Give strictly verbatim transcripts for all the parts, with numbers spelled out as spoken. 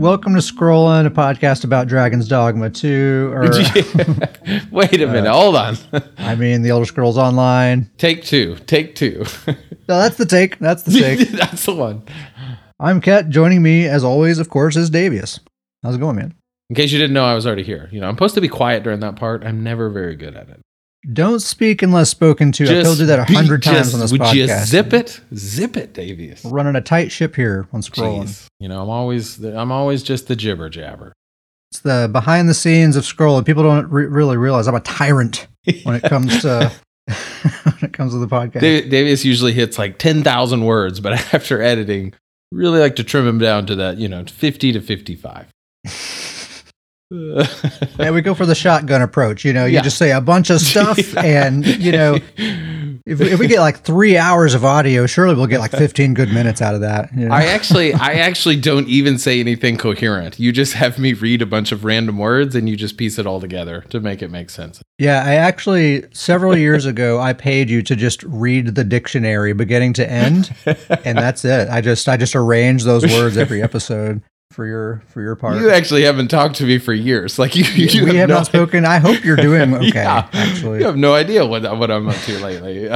welcome to Scrollin', a podcast about Dragon's Dogma two. Or, Wait a minute, uh, hold on. I mean, The Elder Scrolls Online. Take two, take two. No, that's the take, that's the take. That's the one. I'm Ket, joining me, as always, of course, is Davius. How's it going, man? In case you didn't know, I was already here. You know, I'm supposed to be quiet during that part. I'm never very good at it. Don't speak unless spoken to. Just I've told you that a hundred times on this would podcast. Would you zip it? Zip it, Davius. We're running a tight ship here on Scrollin'. Jeez. You know, I'm always, I'm always just the jibber jabber. It's the behind the scenes of Scrollin'. People don't re- really realize I'm a tyrant when it comes to when it comes to the podcast. Dav- Davius usually hits like ten thousand words, but after editing, really like to trim him down to that, you know, fifty to fifty-five. Yeah, we go for the shotgun approach. You know, you yeah. just say a bunch of stuff, yeah. and you know, if, if we get like three hours of audio, surely we'll get like fifteen good minutes out of that. You know? I actually, I actually don't even say anything coherent. You just have me read a bunch of random words, and you just piece it all together to make it make sense. Yeah, I actually several years ago I paid you to just read the dictionary beginning to end, and that's it. I just, I just arrange those words every episode. For your for your part, you actually haven't talked to me for years. Like you, you we have, have no not spoken. I hope you're doing okay. Yeah, actually, you have no idea what what I'm up to lately.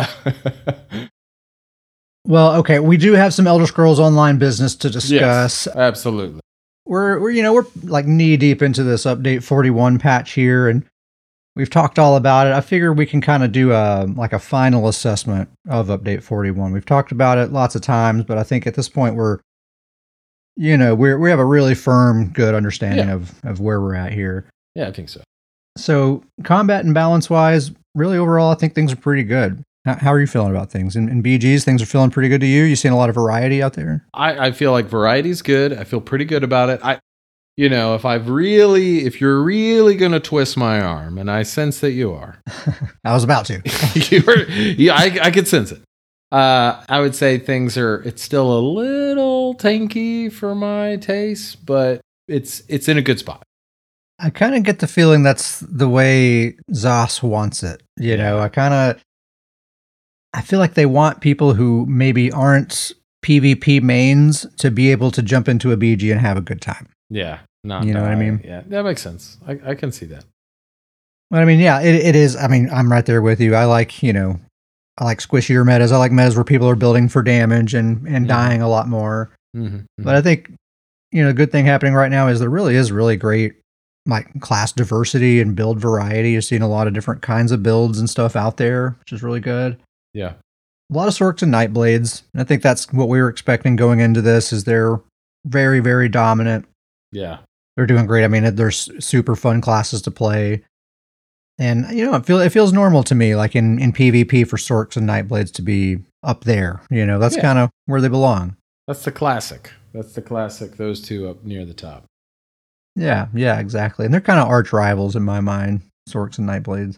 Well, okay, we do have some Elder Scrolls Online business to discuss. Yes, absolutely. We're we're you know we're like knee deep into this update forty-one patch here, and we've talked all about it. I figure we can kind of do a like a final assessment of update forty-one. We've talked about it lots of times, but I think at this point we're You know, we we have a really firm, good understanding yeah. of, of where we're at here. Yeah, I think so. So, combat and balance-wise, really overall, I think things are pretty good. How, how are you feeling about things? In, in B Gs, things are feeling pretty good to you? You seeing a lot of variety out there? I, I feel like variety's good. I feel pretty good about it. I, you know, if I've really, if you're really going to twist my arm, and I sense that you are. I was about to. You're, yeah, I, I could sense it. Uh, I would say things are, it's still a little tanky for my taste, but it's it's in a good spot. I kind of get the feeling that's the way Zos wants it. You know, I kind of, I feel like they want people who maybe aren't PvP mains to be able to jump into a B G and have a good time. Yeah. Not you know die. what I mean? Yeah, that makes sense. I, I can see that. But I mean, yeah, it it is. I mean, I'm right there with you. I like, you know, I like squishier metas. I like metas where people are building for damage and, and mm-hmm. dying a lot more. Mm-hmm. Mm-hmm. But I think, you know, a good thing happening right now is there really is really great like class diversity and build variety. You're seeing a lot of different kinds of builds and stuff out there, which is really good. Yeah. A lot of Sorks and Nightblades. And I think that's what we were expecting going into this is they're very, very dominant. Yeah. They're doing great. I mean, there's super fun classes to play. And, you know, it, feel, it feels normal to me, like in, in PvP for Sorks and Nightblades to be up there. You know, that's yeah. kind of where they belong. That's the classic. That's the classic, those two up near the top. Yeah, yeah, exactly. And they're kind of arch rivals in my mind, Sorks and Nightblades.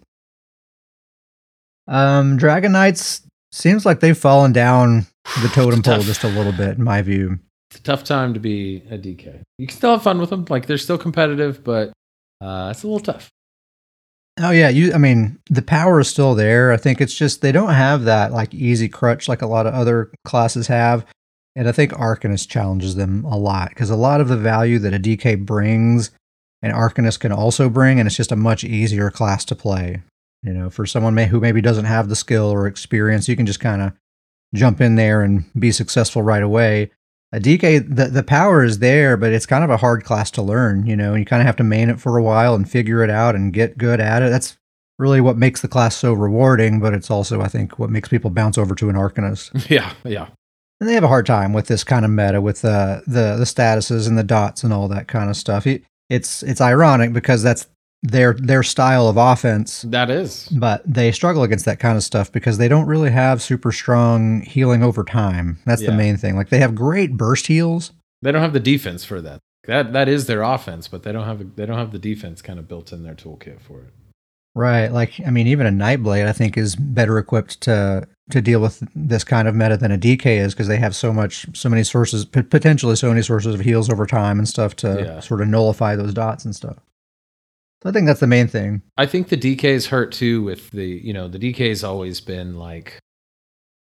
Um, Dragon Knights seems like they've fallen down the totem pole just a little bit, in my view. It's a tough time to be a D K. You can still have fun with them. Like, they're still competitive, but uh, it's a little tough. Oh yeah, you. I mean, the power is still there. I think it's just they don't have that like easy crutch like a lot of other classes have, and I think Arcanist challenges them a lot because a lot of the value that a D K brings, an Arcanist can also bring, and it's just a much easier class to play. You know, for someone may, who maybe doesn't have the skill or experience, you can just kind of jump in there and be successful right away. A D K, the, the power is there, but it's kind of a hard class to learn, you know, and you kind of have to main it for a while and figure it out and get good at it. That's really what makes the class so rewarding, but it's also, I think, what makes people bounce over to an Arcanist. Yeah, yeah. And they have a hard time with this kind of meta, with uh, the the statuses and the dots and all that kind of stuff. It, it's it's ironic because that's their their style of offense. That is. But they struggle against that kind of stuff because they don't really have super strong healing over time. That's yeah. the main thing. Like they have great burst heals. They don't have the defense for that. That that is their offense, but they don't have they don't have the defense kind of built in their toolkit for it. Right. Like I mean, even a Nightblade I think is better equipped to to deal with this kind of meta than a D K is because they have so much so many sources, p- potentially so many sources of heals over time and stuff to yeah. sort of nullify those dots and stuff. So I think that's the main thing. I think the D K's hurt too with the, you know, the D K's always been like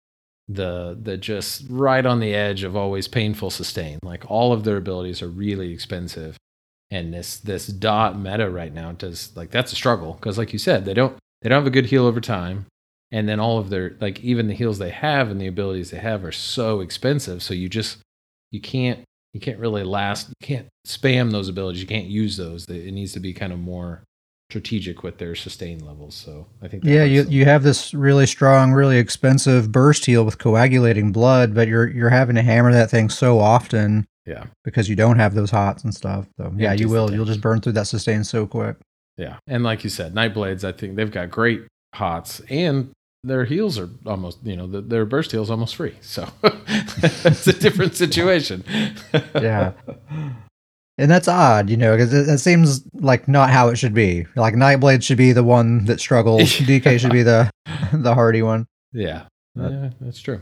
the the just right on the edge of always painful sustain. Like all of their abilities are really expensive, and this this dot meta right now does like that's a struggle because, like you said, they don't they don't have a good heal over time, and then all of their like even the heals they have and the abilities they have are so expensive. So you just you can't you can't really last. You can't spam those abilities. You can't use those. It needs to be kind of more strategic with their sustain levels. So I think that Yeah, you them. you have this really strong, really expensive burst heal with coagulating blood, but you're you're having to hammer that thing so often. Yeah. Because you don't have those hots and stuff. So yeah, you will. You'll just burn through that sustain so quick. Yeah. And like you said, Nightblades, I think they've got great hots and their heals are almost, you know, the, their burst heals almost free. So it's a different situation. Yeah. And that's odd, you know, because it, it seems like not how it should be. Like Nightblade should be the one that struggles. D K should be the the hardy one. Yeah. But, yeah, that's true.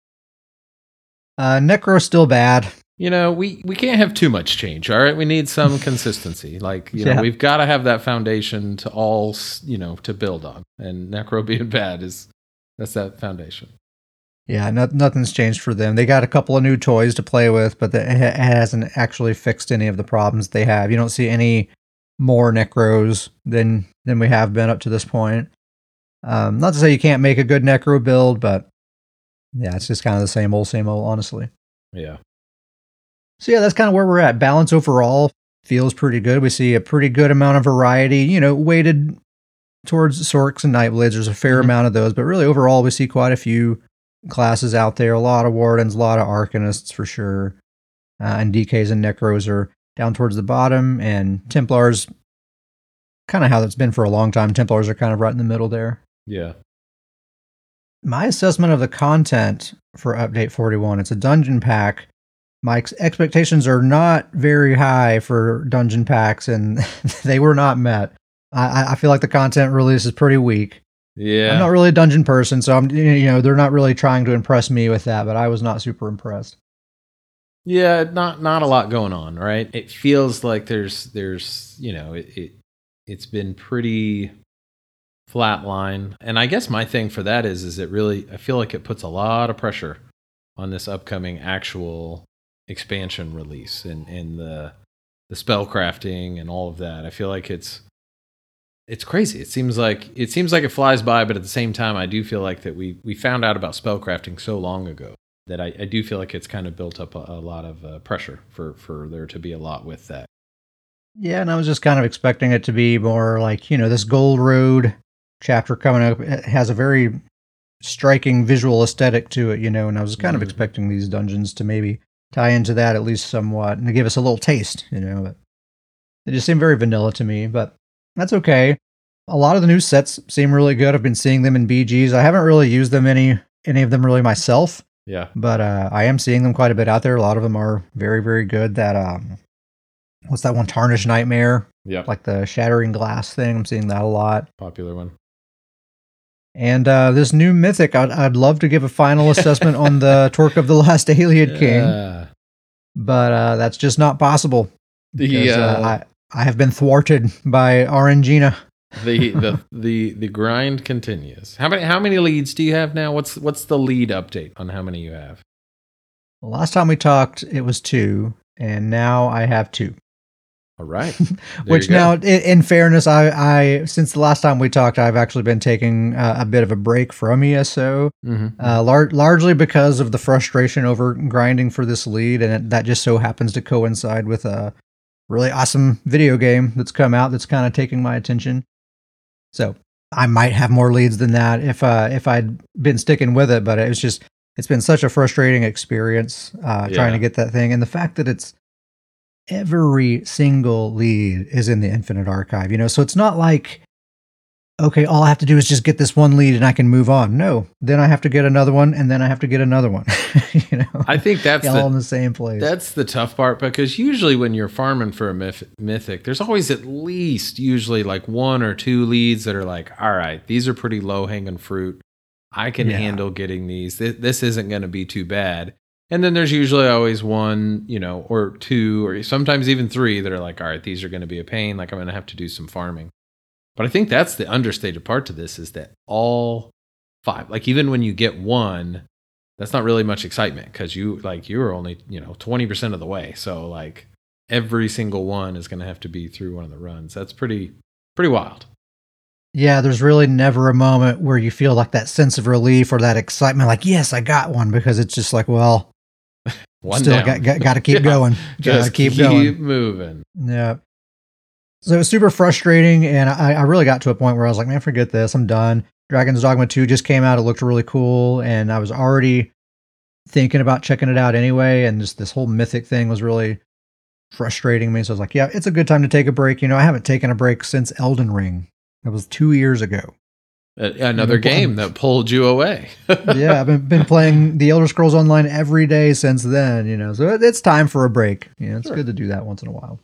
Uh, Necro's still bad. You know, we, we can't have too much change, all right? We need some consistency. Like, you know, Yeah. we've got to have that foundation to all, you know, to build on. And Necro being bad is, that's that foundation. Yeah, no, nothing's changed for them. They got a couple of new toys to play with, but the, it hasn't actually fixed any of the problems they have. You don't see any more Necros than than we have been up to this point. Um, not to say you can't make a good Necro build, but yeah, it's just kind of the same old, same old, honestly. Yeah. So yeah, that's kind of where we're at. Balance overall feels pretty good. We see a pretty good amount of variety, you know, weighted towards Sorks and Nightblades. There's a fair mm-hmm. amount of those, but really overall we see quite a few classes out there. A lot of Wardens, a lot of Arcanists for sure. Uh, and D Ks and Necros are down towards the bottom, and Templars, kind of how that's been for a long time. Templars are kind of right in the middle there. Yeah. My assessment of the content for Update forty-one, it's a dungeon pack. My ex- expectations are not very high for dungeon packs, and they were not met. I, I feel like the content release is pretty weak. Yeah. I'm not really a dungeon person, so I'm, you know, they're not really trying to impress me with that, but I was not super impressed. Yeah, not not a lot going on, right? It feels like there's there's, you know, it, it it's been pretty flatline. And I guess my thing for that is is it really I feel like it puts a lot of pressure on this upcoming actual expansion release and, and the the spell crafting and all of that. I feel like it's it's crazy. It seems like it seems like it flies by, but at the same time I do feel like that we we found out about spell crafting so long ago that I, I do feel like it's kind of built up a, a lot of uh, pressure for for there to be a lot with that. Yeah, and I was just kind of expecting it to be more like, you know, this Gold Road chapter coming up, it has a very striking visual aesthetic to it, you know, and I was kind mm-hmm. of expecting these dungeons to maybe tie into that at least somewhat and to give us a little taste, you know, but they just seem very vanilla to me, but that's okay. A lot of the new sets seem really good. I've been seeing them in B Gs. I haven't really used them any, any of them really myself. Yeah. But uh, I am seeing them quite a bit out there. A lot of them are very, very good. That, um, what's that one? Tarnished Nightmare. Yeah. Like the Shattering Glass thing. I'm seeing that a lot. Popular one. And uh, this new Mythic, I'd, I'd love to give a final assessment on the Torque of the Last Ayleid King. Yeah. But uh, that's just not possible. Because, the, uh, uh, I, I have been thwarted by Orangina. the the the the grind continues. How many how many leads do you have now? What's what's the lead update on how many you have? Well, last time we talked, it was two, and now I have two. All right. Which now, in, in fairness, I, I since the last time we talked, I've actually been taking uh, a bit of a break from E S O, mm-hmm. uh, lar- largely because of the frustration over grinding for this lead, and it, that just so happens to coincide with a really awesome video game that's come out that's kind of taking my attention. So I might have more leads than that if uh, if I'd been sticking with it, but it was just it's been such a frustrating experience uh, yeah. trying to get that thing, and the fact that it's every single lead is in the Infinite Archive, you know, so it's not like, okay, all I have to do is just get this one lead and I can move on. No, then I have to get another one, and then I have to get another one. you know, I think that's all the, in the same place. That's the tough part, because usually when you're farming for a myth, mythic, there's always at least usually like one or two leads that are like, all right, these are pretty low hanging fruit. I can yeah. handle getting these. This, this isn't going to be too bad. And then there's usually always one, you know, or two, or sometimes even three that are like, all right, these are going to be a pain. Like I'm going to have to do some farming. But I think that's the understated part to this is that all five, like even when you get one, that's not really much excitement because you like you were only, you know, twenty percent of the way. So like every single one is going to have to be through one of the runs. That's pretty, pretty wild. Yeah, there's really never a moment where you feel like that sense of relief or that excitement, like, yes, I got one, because it's just like, well, one still down. got, got, got to keep Yeah, going. Just Gotta keep, keep going. moving. Yeah. So it was super frustrating, and I, I really got to a point where I was like, man, forget this. I'm done. Dragon's Dogma two just came out. It looked really cool, and I was already thinking about checking it out anyway, and just this whole Mythic thing was really frustrating me. So I was like, yeah, it's a good time to take a break. You know, I haven't taken a break since Elden Ring. That was two years ago. Uh, another game that pulled you away. Yeah, I've been, been playing the Elder Scrolls Online every day since then, you know, so it's time for a break. You know, it's Sure. good to do that once in a while.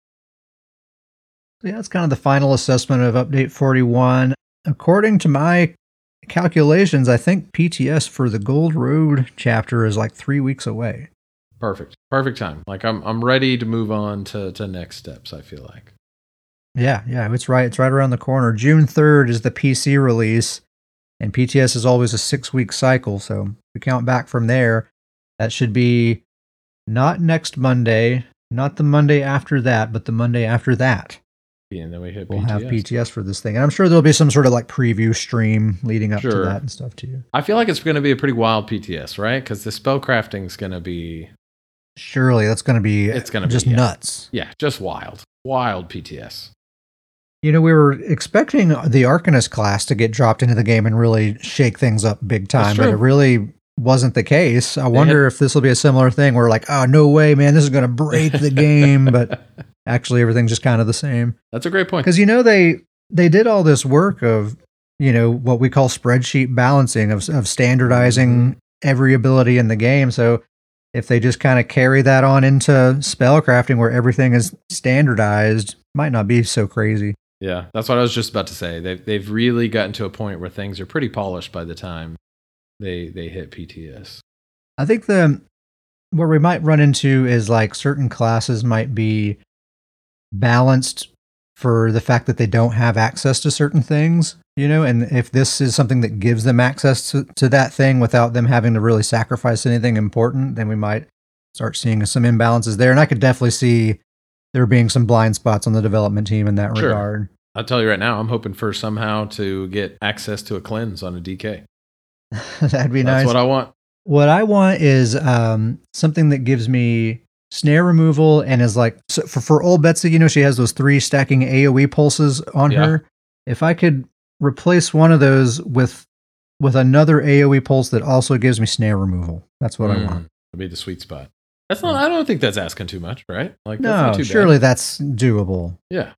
So yeah, that's kind of the final assessment of Update forty-one. According to my calculations, I think P T S for the Gold Road chapter is like three weeks away. Perfect. Perfect time. Like I'm I'm ready to move on to, to next steps, I feel like. Yeah, yeah, it's right. It's right around the corner. June third is the P C release, and P T S is always a six-week cycle. So if we count back from there, that should be not next Monday, not the Monday after that, but the Monday after that. And then we hit We'll P T S. have P T S for this thing. And I'm sure there'll be some sort of like preview stream leading up Sure. to that and stuff too. I feel like it's going to be a pretty wild P T S, right? Because the spell crafting is going to be... Surely that's going to be It's gonna be, just yeah. nuts. Yeah, just wild. Wild P T S. You know, we were expecting the Arcanist class to get dropped into the game and really shake things up big time, but true. it really wasn't the case. I wonder if this will be a similar thing where like, oh, no way, man, this is going to break the game, but actually everything's just kind of the same. That's a great point. Because, you know, they they did all this work of, you know, what we call spreadsheet balancing, of, of standardizing Mhm. every ability in the game. So if they just kind of carry that on into spellcrafting where everything is standardized, might not be so crazy. Yeah, that's what I was just about to say. They've, they've really gotten to a point where things are pretty polished by the time they they hit P T S. I think the where we might run into is like certain classes might be balanced for the fact that they don't have access to certain things, you know, and if this is something that gives them access to, to that thing without them having to really sacrifice anything important, then we might start seeing some imbalances there. And I could definitely see there being some blind spots on the development team in that Sure. regard. I'll tell you right now, I'm hoping for somehow to get access to a cleanse on a D K. That'd be That's nice. what I want. What I want is um, something that gives me snare removal and is like, so for, for old Betsy, you know, she has those three stacking A O E pulses on Yeah. her. If I could replace one of those with with another A O E pulse that also gives me snare removal, that's what I Mm, want. That'd be the sweet spot. That's not. I don't think that's asking too much, right? Like that's No, not too surely bad. that's doable. Yeah.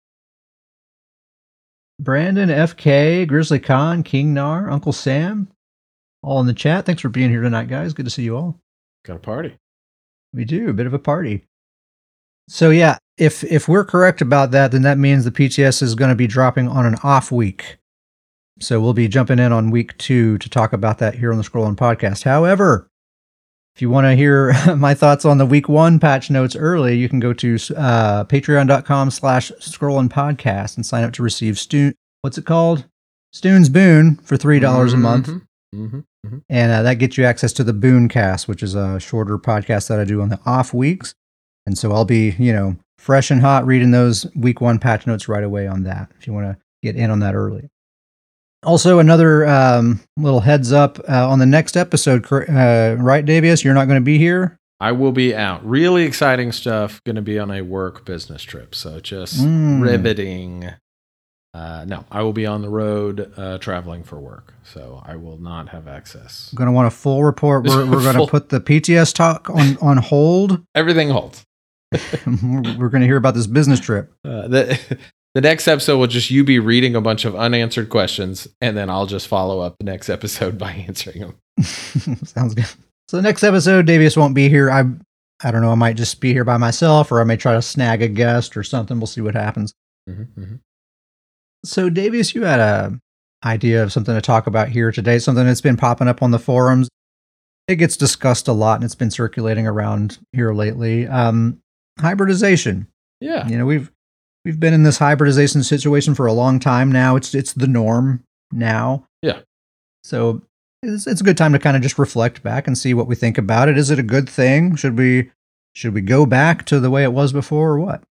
Brandon, F K, Grizzly Khan, King Nar, Uncle Sam, all in the chat. Thanks for being here tonight, guys. Good to see you all. Got a party. We do, a bit of a party. So yeah, if if we're correct about that, then that means the P T S is going to be dropping on an off week. So we'll be jumping in on week two to talk about that here on the Scrollin' Podcast. However, if you want to hear my thoughts on the week one patch notes early, you can go to uh, patreon.com slash Scrollin' Podcast and sign up to receive Stu- what's it called? Stoon's Boon for three dollars a month. Mm-hmm. Mm-hmm. And uh, that gets you access to the Booncast, which is a shorter podcast that I do on the off weeks. And so I'll be, you know, fresh and hot reading those week one patch notes right away on that, if you want to get in on that early. Also, another um, little heads up uh, on the next episode, uh, right, Davius? You're not going to be here? I will be out. Really exciting stuff. Going to be on a work business trip. So just Mm. riveting. Uh, no, I will be on the road uh, traveling for work. So I will not have access. I'm going to want a full report. We're, we're going to Full- put the P T S talk on, on hold. Everything holds. We're going to hear about this business trip. Uh, the, the next episode will just you be reading a bunch of unanswered questions, and then I'll just follow up the next episode by answering them. Sounds good. So the next episode, Davius won't be here. I I don't know. I might just be here by myself, or I may try to snag a guest or something. We'll see what happens. Mm-hmm, mm-hmm. So Davius, you had a idea of something to talk about here today, something that's been popping up on the forums. It gets discussed a lot, and it's been circulating around here lately. Um, hybridization. Yeah. You know, we've we've been in this hybridization situation for a long time now. It's it's the norm now. Yeah. So it's, it's a good time to kind of just reflect back and see what we think about it. Is it a good thing? Should we should we go back to the way it was before, or what?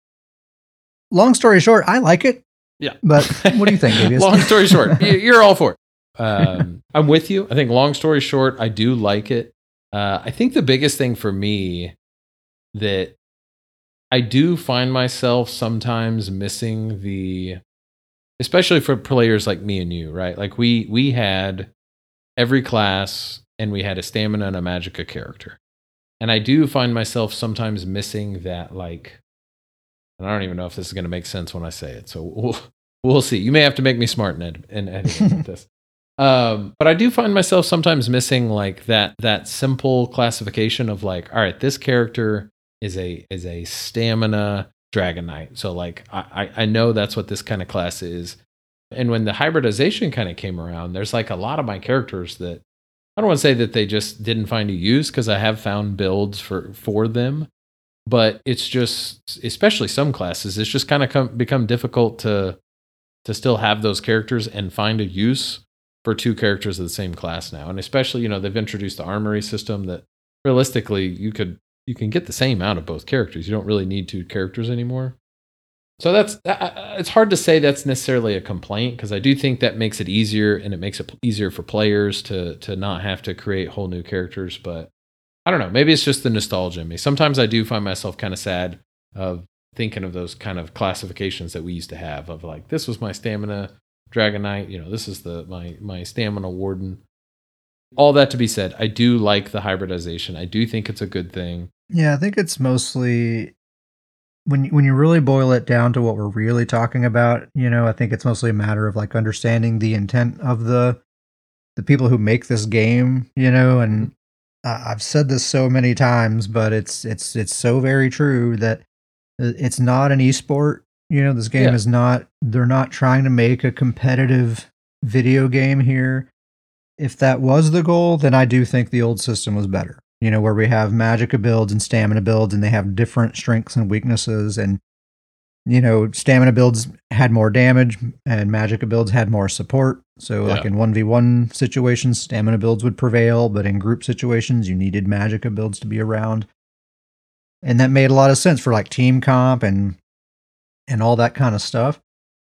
Long story short, I like it. Yeah. But what do you think, Davies? Long story short, you're all for it. Um, I'm with you. I think long story short, I do like it. Uh, I think the biggest thing for me that I do find myself sometimes missing the, especially for players like me and you, right? Like we we had every class and we had a stamina and a magicka character. And I do find myself sometimes missing that, like, and I don't even know if this is going to make sense when I say it. So we'll, we'll see. You may have to make me smart in, ed- in editing with this. Um, but I do find myself sometimes missing like that that simple classification of like, all right, this character is a is a stamina Dragon Knight. So like I, I know that's what this kind of class is. And when the hybridization kind of came around, there's like a lot of my characters that I don't want to say that they just didn't find a use, because I have found builds for for them. But it's just, especially some classes, it's just kind of come, become difficult to to still have those characters and find a use for two characters of the same class now. And especially, you know, they've introduced the armory system that realistically you could you can get the same out of both characters. You don't really need two characters anymore. So that's it's hard to say that's necessarily a complaint, because I do think that makes it easier, and it makes it easier for players to to not have to create whole new characters. But I don't know, maybe it's just the nostalgia in me. Sometimes I do find myself kind of sad of thinking of those kind of classifications that we used to have, of like, this was my stamina Dragon Knight, you know, this is the my my stamina warden. All that to be said, I do like the hybridization. I do think it's a good thing. Yeah, I think it's mostly, when when you really boil it down to what we're really talking about, you know, I think it's mostly a matter of like understanding the intent of the the people who make this game, you know, and uh, I've said this so many times, but it's it's it's so very true that it's not an esport. You know, this game Yeah. is not, they're not trying to make a competitive video game here. If that was the goal, then I do think the old system was better. You know, where we have magicka builds and stamina builds, and they have different strengths and weaknesses. And, you know, stamina builds had more damage and magicka builds had more support. So Yeah. like in one v one situations, stamina builds would prevail, but in group situations, you needed magicka builds to be around. And that made a lot of sense for like team comp and and all that kind of stuff.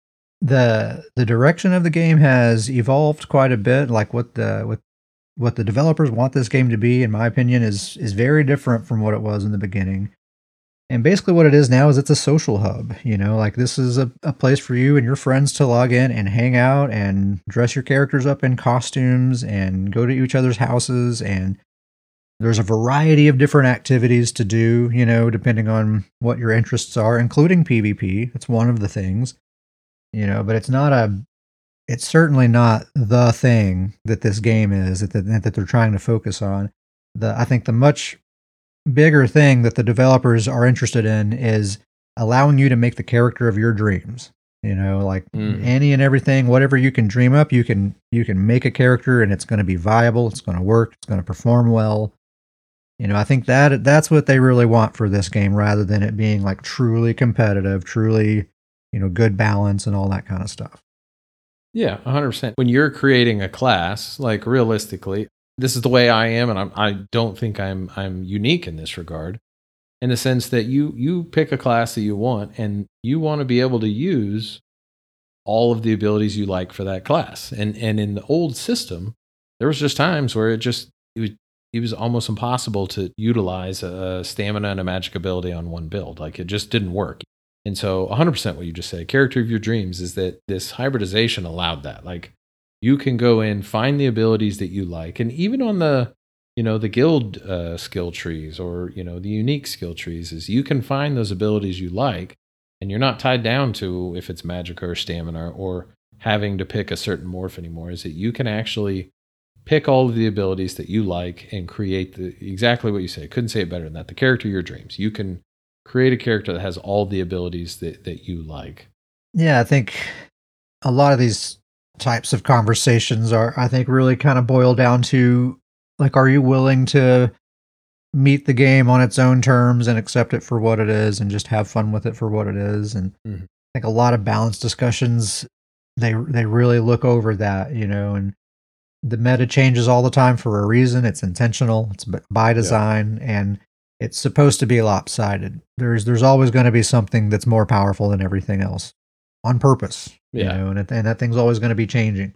The the direction of the game has evolved quite a bit. Like what the what what the developers want this game to be, in my opinion, is is very different from what it was in the beginning. And basically what it is now is it's a social hub. You know, like this is a, a place for you and your friends to log in and hang out and dress your characters up in costumes and go to each other's houses, and there's a variety of different activities to do, you know, depending on what your interests are, including PvP. It's one of the things, you know, but it's not a, it's certainly not the thing that this game is, that, that, that they're trying to focus on. The, I think the much bigger thing that the developers are interested in is allowing you to make the character of your dreams. You know, like Mm. any and everything, whatever you can dream up, you can, you can make a character and it's going to be viable. It's going to work. It's going to perform well. You know, I think that that's what they really want for this game, rather than it being like truly competitive, truly, you know, good balance and all that kind of stuff. Yeah, one hundred percent. When you're creating a class, like realistically, this is the way I am, and I'm, I don't think I'm I'm unique in this regard, in the sense that you you pick a class that you want, and you want to be able to use all of the abilities you like for that class. And and in the old system, there was just times where it just it was, it was almost impossible to utilize a stamina and a magic ability on one build. Like it just didn't work. And so one hundred percent what you just said, character of your dreams, is that this hybridization allowed that. Like you can go in, find the abilities that you like. And even on the, you know, the guild uh, skill trees, or, you know, the unique skill trees, is you can find those abilities you like, and you're not tied down to if it's magic or stamina or having to pick a certain morph anymore. Is that you can actually pick all of the abilities that you like and create the exactly what you say. Couldn't say it better than that. The character of your dreams. You can create a character that has all the abilities that, that you like. Yeah, I think a lot of these types of conversations are, I think, really kind of boil down to, like, are you willing to meet the game on its own terms and accept it for what it is and just have fun with it for what it is? And Mm-hmm. I think a lot of balance discussions, they they really look over that, you know, and the meta changes all the time for a reason. It's intentional. It's by design, yeah. and it's supposed to be lopsided. There's there's always going to be something that's more powerful than everything else on purpose. Yeah, you know, and it, and that thing's always going to be changing.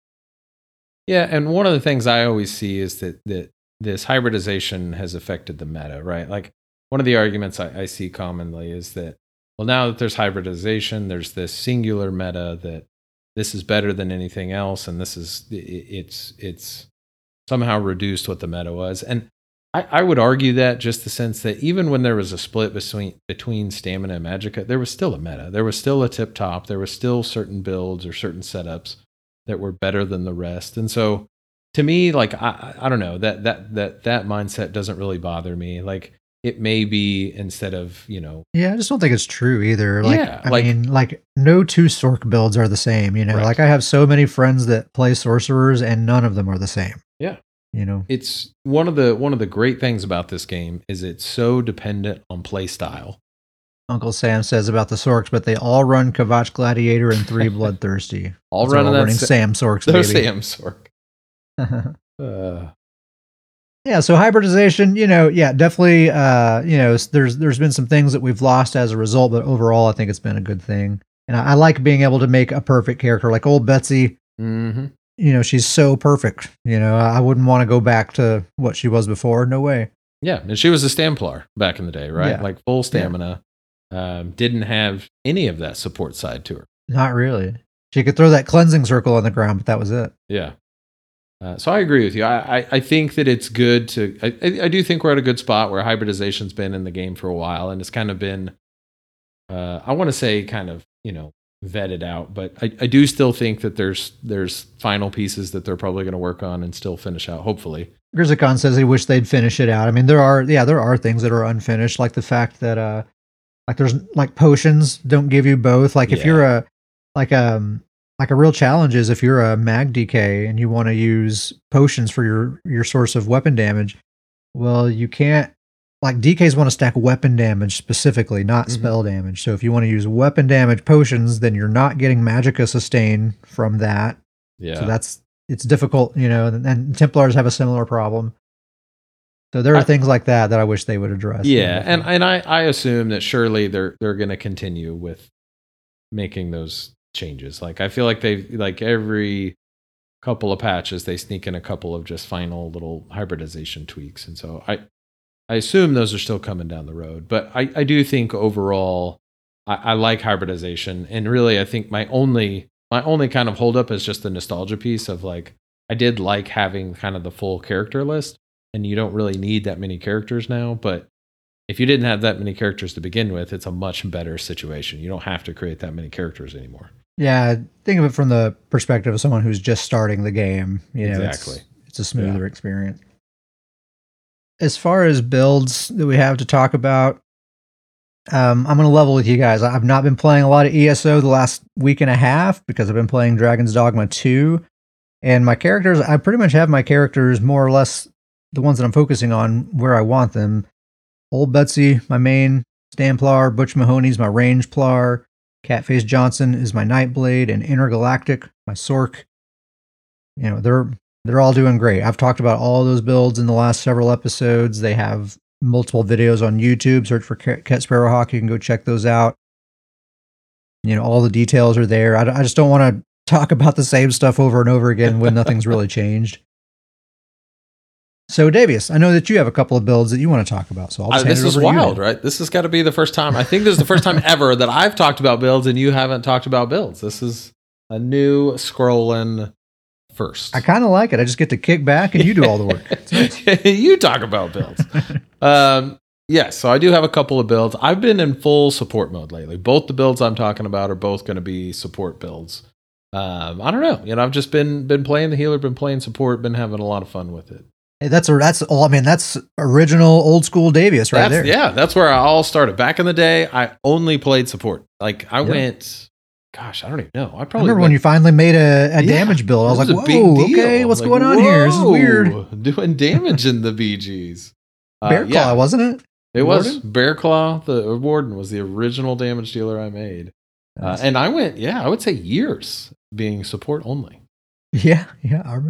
Yeah, and one of the things I always see is that that this hybridization has affected the meta, right? Like one of the arguments I, I see commonly is that, well, now that there's hybridization, there's this singular meta that this is better than anything else, and this is it's it's somehow reduced what the meta was. And I, I would argue that just the sense that even when there was a split between between Stamina and Magicka, there was still a meta. There was still a tip top. There was still certain builds or certain setups that were better than the rest. And so to me, like I I don't know, that that that that mindset doesn't really bother me. Like it may be instead of, you know. Yeah, I just don't think it's true either. Like, yeah, I like, mean, like no two Sorc builds are the same, you know. Right. Like I have so many friends that play sorcerers and none of them are the same. Yeah. You know. It's one of the one of the great things about this game is it's so dependent on play style. Uncle Sam says about the Sorcs, but they all run Kvatch Gladiator and three Bloodthirsty. all running all that running Sa- Sam Sorcs. They're baby. Sam Sorc. uh. Yeah, so hybridization, you know, yeah, definitely, uh, you know, there's there's been some things that we've lost as a result, but overall, I think it's been a good thing. And I, I like being able to make a perfect character, like old Betsy. Mm-hmm. You know, she's so perfect. You know, I wouldn't want to go back to what she was before. No way. Yeah, and she was a Stamplar back in the day, right? Yeah. Like full stamina. Yeah. Um, didn't have any of that support side to her. Not really. She could throw that cleansing circle on the ground, but that was it. Yeah. Uh, so I agree with you. I, I, I think that it's good to. I, I do think we're at a good spot where hybridization's been in the game for a while, and it's kind of been. Uh, I want to say kind of you know vetted out, but I, I do still think that there's there's final pieces that they're probably going to work on and still finish out. Hopefully, Grizzicon says he wish they'd finish it out. I mean, there are yeah there are things that are unfinished, like the fact that uh like there's like potions don't give you both. Like if Yeah. you're a like um. Like a real challenge is if you're a mag D K and you want to use potions for your, your source of weapon damage, well, you can't, like D Ks want to stack weapon damage specifically, not Mhm. spell damage. So if you want to use weapon damage potions, then you're not getting Magicka sustain from that. yeah. So that's, it's difficult, you know, and, and Templars have a similar problem. So there are I- things like that that I wish they would address. Yeah, and and I, I assume that surely they're they're going to continue with making those changes. Like I feel like they like every couple of patches they sneak in a couple of just final little hybridization tweaks, and so I I assume those are still coming down the road. But I I do think overall I, I like hybridization, and really I think my only my only kind of holdup is just the nostalgia piece of like I did like having kind of the full character list, and you don't really need that many characters now, but if you didn't have that many characters to begin with, it's a much better situation. You don't have to create that many characters anymore. Yeah, think of it from the perspective of someone who's just starting the game. You know, Exactly. It's, it's a smoother experience. As far as builds that we have to talk about, um, I'm going to level with you guys. I've not been playing a lot of E S O the last week and a half because I've been playing Dragon's Dogma two. And my characters, I pretty much have my characters more or less the ones that I'm focusing on where I want them. Old Betsy, my main Stamplar. Butch Mahoney's my range Plar. Catface Johnson is my Nightblade, and Intergalactic, my Sorc. You know, they're they're all doing great. I've talked about all those builds in the last several episodes. They have multiple videos on YouTube. Search for Cat Sparrowhawk. You can go check those out. You know, all the details are there. I, I just don't want to talk about the same stuff over and over again when nothing's really changed. So, Davius, I know that you have a couple of builds that you want to talk about. So, I'll just Uh, hand this it is over to you, wild, man. right? This has got to be the first time. I think this is the first time ever that I've talked about builds and you haven't talked about builds. This is a new scrolling first. I kind of like it. I just get to kick back and you do all the work. It's nice. You talk about builds. um, yes, so I do have a couple of builds. I've been in full support mode lately. Both the builds I'm talking about are both going to be support builds. Um, I don't know. You know, I've just been been playing the healer, been playing support, been having a lot of fun with it. Hey, that's a, that's all. I mean, that's original old school Davius right That's, there. Yeah, that's where I all started. Back in the day, I only played support. Like I Yep. went, gosh, I don't even know. I I probably remember went, when you finally made a, a Yeah, damage build. I was it like, a big whoa, deal. okay, what's Like, going on here? This is weird. whoa, Doing damage in the B Gs. Uh, Bear Claw, yeah, wasn't it? it was Warden? Bear Claw. The Warden was the original damage dealer I made, uh, Nice. and I went, yeah, I would say years being support only. Yeah, yeah, I remember.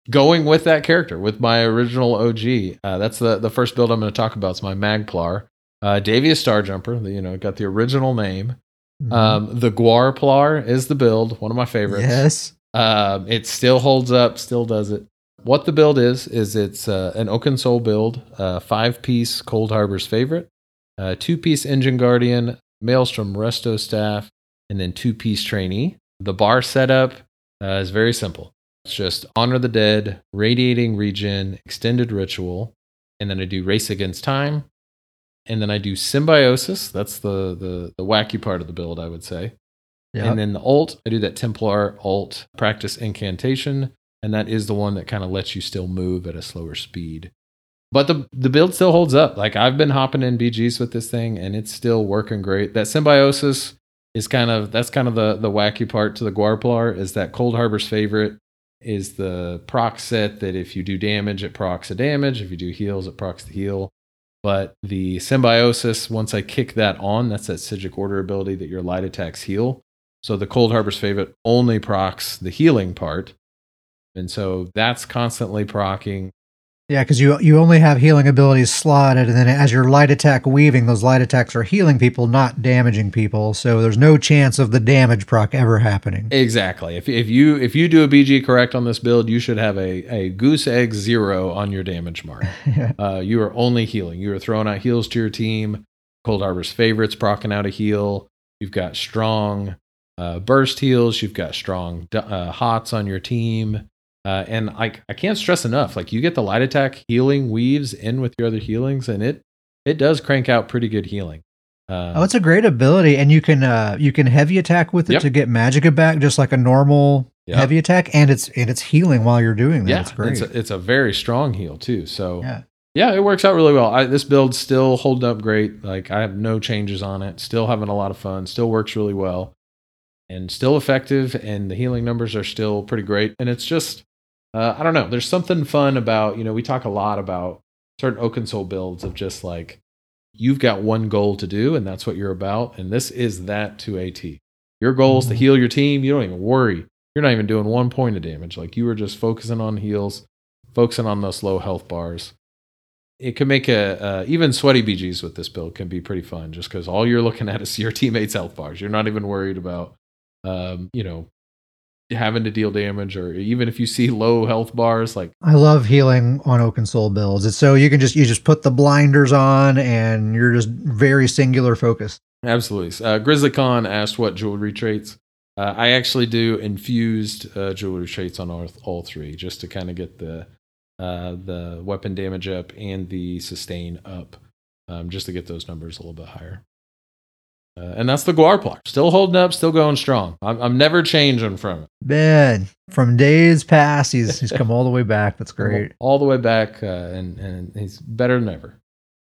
going with that character, with my original O G. Uh, that's the, the first build I'm going to talk about. It's my Magplar. Uh, Davius Starjumper, the, you know, got the original name. Mhm. Um, the Guarplar is the build, one of my favorites. Yes. Um, it still holds up, still does it. What the build is, is it's uh, an Oaken Soul build, uh, five-piece Cold Harbor's Favorite, uh, two-piece Engine Guardian, Maelstrom Resto Staff, and then two-piece Trainee. The bar setup uh, is very simple. It's just Honor the Dead, Radiating Regen, Extended Ritual, and then I do Race Against Time, and then I do Symbiosis. That's the the, the wacky part of the build, I would say. Yep. And then the ult, I do that Templar ult Practice Incantation, and that is the one that kind of lets you still move at a slower speed. But the the build still holds up. Like, I've been hopping in B Gs with this thing, and it's still working great. That Symbiosis is kind of, that's kind of the, the wacky part to the Guarplar, is that Cold Harbor's Favorite is the proc set that if you do damage, it procs a damage. If you do heals, it procs the heal. But the Symbiosis, once I kick that on, that's that Psijic Order ability that your light attacks heal. So the Cold Harbor's Favorite only procs the healing part. And so that's constantly procking. Yeah, because you you only have healing abilities slotted, and then as your light attack weaving, those light attacks are healing people, not damaging people. So there's no chance of the damage proc ever happening. Exactly. If if you if you do a B G correct on this build, you should have a, a goose egg zero on your damage mark. Yeah. Uh, you are only healing. You are throwing out heals to your team. Cold Harbor's Favorites procking out a heal. You've got strong uh, burst heals. You've got strong uh, hots on your team. Uh, and I, I can't stress enough, like, you get the light attack healing weaves in with your other healings, and it it does crank out pretty good healing. Uh, Oh, it's a great ability, and you can uh, you can heavy attack with it Yep. to get Magicka back, just like a normal Yep. heavy attack, and it's and it's healing while you're doing that. yeah, It's great. it's a, it's a very strong heal too. So yeah. yeah, it works out really well. I, this build's still holding up great. Like, I have no changes on it. Still having a lot of fun. Still works really well, and still effective. And the healing numbers are still pretty great. And it's just, uh, I don't know. There's something fun about, you know, we talk a lot about certain Oaken Soul builds of just like, you've got one goal to do, and that's what you're about. And this is that to a T. Your goal is to Mhm. heal your team. You don't even worry. You're not even doing one point of damage. Like, you were just focusing on heals, focusing on those low health bars. It can make a, uh, even sweaty B Gs with this build can be pretty fun, just because all you're looking at is your teammates' health bars. You're not even worried about, um, you know, having to deal damage, or even if you see low health bars, like, I love healing on Oaken Soul builds. It's so you can just you just put the blinders on, and you're just very singular focused. absolutely. Uh, Grizzly Khan asked what jewelry traits. Uh, I actually do infused uh, jewelry traits on all, all three, just to kind of get the uh, the weapon damage up and the sustain up, um, just to get those numbers a little bit higher. Uh, and that's the Guarplar. Still holding up, still going strong. I'm, I'm never changing from it. Man, from days past, he's he's come all the way back. That's great. All the way back, uh, and, and he's better than ever.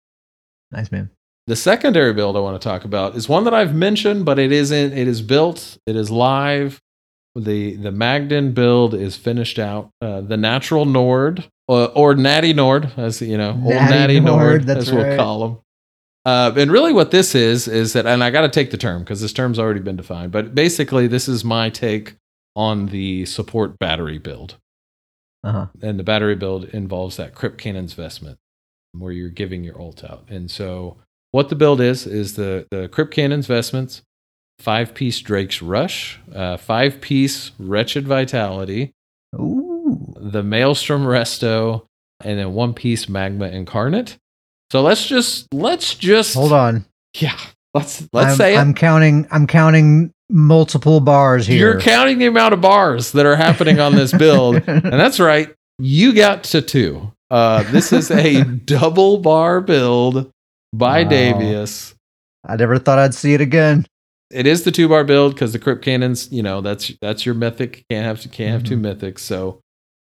Nice, man. The secondary build I want to talk about is one that I've mentioned, but it isn't. It is built. It is live. The the Magden build is finished out. Uh, the Natural Nord, uh, or Natty Nord, as you know, old Natty Natty Nord, Nord, that's as we'll right. call him. Uh, and really, what this is is that, and I got to take the term because this term's already been defined. But basically, this is my take on the support battery build. Uh-huh. And the battery build involves that Crypt Cannon's Vestment, where you're giving your ult out. And so what the build is, is the, the Crypt Cannon's Vestments, five-piece Drake's Rush, uh, five-piece Wretched Vitality, Ooh. the Maelstrom Resto, and then one-piece Magma Incarnate. So let's just, let's just... Hold on. Yeah, let's, let's I'm, say it. I'm counting I'm counting multiple bars here. You're counting the amount of bars that are happening on this build. And that's right. You got to two. Uh, this is a double bar build by Wow. Davius. I never thought I'd see it again. It is the two bar build because the Crypt Cannons, you know, that's that's your mythic. Can't have can't have two mythics. So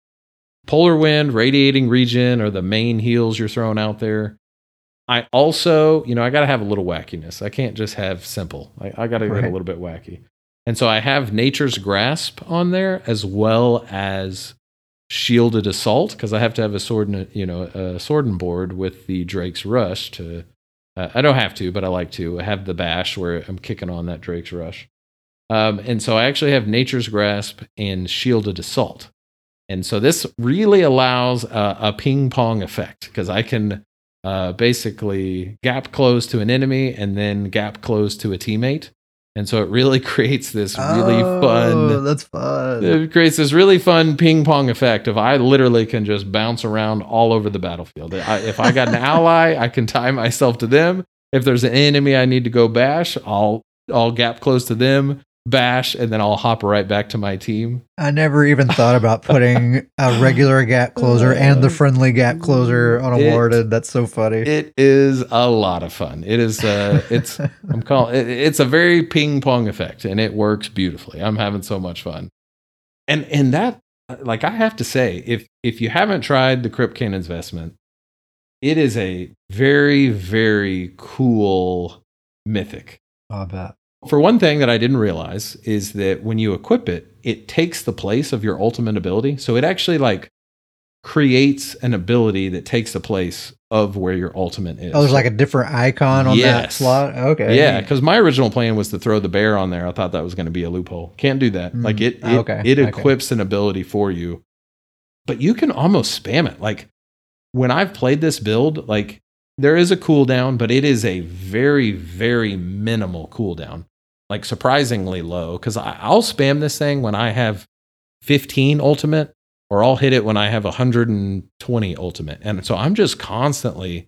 Polar Wind, Radiating Regen are the main heals you're throwing out there. I also, you know, I got to have a little wackiness. I can't just have simple. I, I got to Right. get a little bit wacky. And so I have Nature's Grasp on there, as well as Shielded Assault, because I have to have a sword and a, you know, a sword and board with the Drake's Rush to. Uh, I don't have to, but I like to. I have the bash where I'm kicking on that Drake's Rush. Um, and so I actually have Nature's Grasp and Shielded Assault. And so this really allows a, a ping pong effect because I can uh, basically gap close to an enemy and then gap close to a teammate. And so it really creates this really oh, fun. That's fun. It creates this really fun ping pong effect of I literally can just bounce around all over the battlefield. I, if I got an ally, I can tie myself to them. If there's an enemy I need to go bash, I'll I'll gap close to them, bash, and then I'll hop right back to my team. I never even thought about putting a regular gap closer and the friendly gap closer on a It- warded. That's so funny. It is a lot of fun. It is. Uh, it's. I'm calling. It, it's a very ping pong effect, and it works beautifully. I'm having so much fun, and and that, like, I have to say, if if you haven't tried the Crypt Cannon's Vestment, it is a very very cool mythic. I bet. For one thing that I didn't realize is that when you equip it, it takes the place of your ultimate ability. So it actually like creates an ability that takes the place of where your ultimate is. Oh, there's like a different icon on that Yes. slot? Okay. Yeah, because my original plan was to throw the bear on there. I thought that was going to be a loophole. Can't do that. Mm, Like it, it, okay, it okay. equips an ability for you, but you can almost spam it. Like when I've played this build, like there is a cooldown, but it is a very, very minimal cooldown. Like surprisingly low, because I'll spam this thing when I have fifteen ultimate, or I'll hit it when I have one hundred twenty ultimate. And so I'm just constantly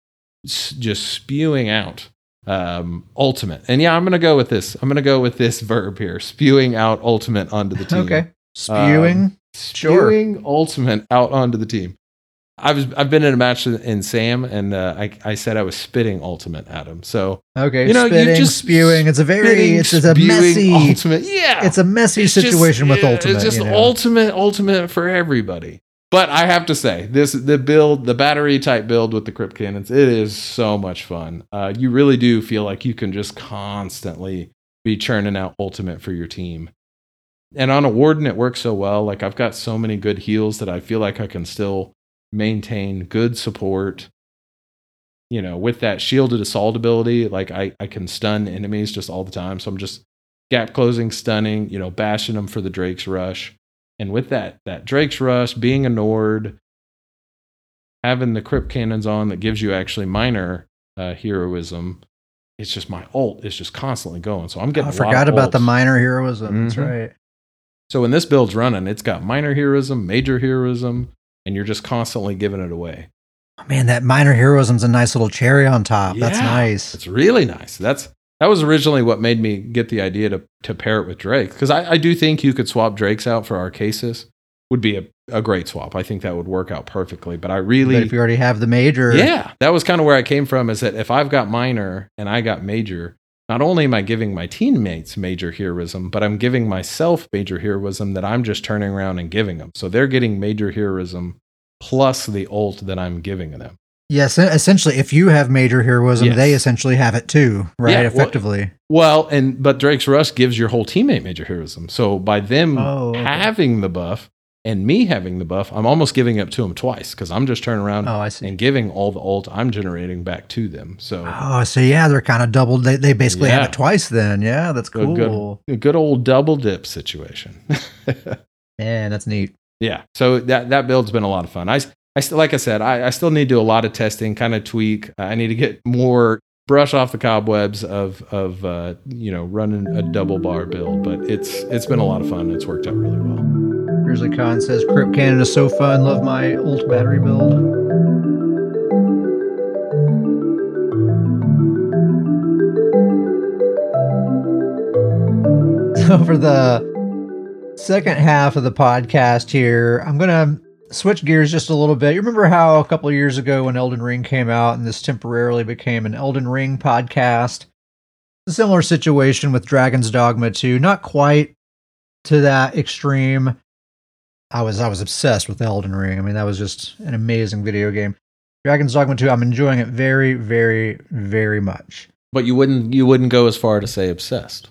s- just spewing out um, ultimate. And yeah, I'm going to go with this. I'm going to go with this verb here, spewing out ultimate onto the team. Okay. Spewing. Um, spewing ultimate out onto the team. I was I've been in a match in Sam, and uh, I I said I was spitting ultimate at him. So okay. you know, you spitting, just spewing. It's a very, spitting, it's, it's a spewing messy, ultimate. Yeah, it's a messy It's just- situation with yeah, ultimate. It's just you know? ultimate, ultimate for everybody. But I have to say, this the build, the battery type build with the Crypt Cannons, it is so much fun. Uh, you really do feel like you can just constantly be churning out ultimate for your team. And on a Warden, it works so well. Like I've got so many good heals that I feel like I can still maintain good support. You know, with that shielded assault ability, like I, I can stun enemies just all the time. So I'm just gap closing, stunning, you know, bashing them for the Drake's Rush. And with that, that Drake's Rush, being a Nord, having the Crypt Cannons on that gives you actually minor uh, heroism, it's just my ult is just constantly going. So I'm getting I a lot forgot of about the ults. minor heroism. That's Mhm. right. So when this build's running, it's got minor heroism, major heroism, and you're just constantly giving it away. Oh, man, that minor heroism's a nice little cherry on top. That's Yeah, nice. It's really nice. That's that was originally what made me get the idea to to pair it with Drake, because I, I do think you could swap Drakes out for Arcasis. Would be a, a great swap. I think that would work out perfectly. But I really, But if you already have the major, yeah, that was kind of where I came from. Is that if I've got minor and I got major, not only am I giving my teammates major heroism, but I'm giving myself major heroism that I'm just turning around and giving them. So they're getting major heroism plus the ult that I'm giving them. yes, essentially, if you have major heroism, Yes. they essentially have it too, right? Yeah, well- Effectively. Well, and but Drake's Rush gives your whole teammate major heroism. So by them Oh, okay. having the buff and me having the buff, I'm almost giving it to them twice because I'm just turning around Oh, I see. and giving all the ult I'm generating back to them. So Oh, so yeah, they're kind of doubled. They, they basically have Yeah. it twice then. Yeah, that's a cool. good, a good old double dip situation. Man, that's neat. Yeah. So that that build's been a lot of fun. I, I still, like I said, I, I still need to do a lot of testing, kind of tweak. I need to get more brush off the cobwebs of of uh, you know, running a double bar build. But it's it's been a lot of fun. It's worked out really well. Grizzly Khan says, Crypt Cannon is so fun. Love my ult battery build. So for the second half of the podcast here, I'm going to switch gears just a little bit. You remember how a couple of years ago when Elden Ring came out and this temporarily became an Elden Ring podcast? A similar situation with Dragon's Dogma two. Not quite to that extreme. I was I was obsessed with Elden Ring. I mean, that was just an amazing video game. Dragon's Dogma two, I'm enjoying it very, very, very much. But you wouldn't you wouldn't go as far to say obsessed.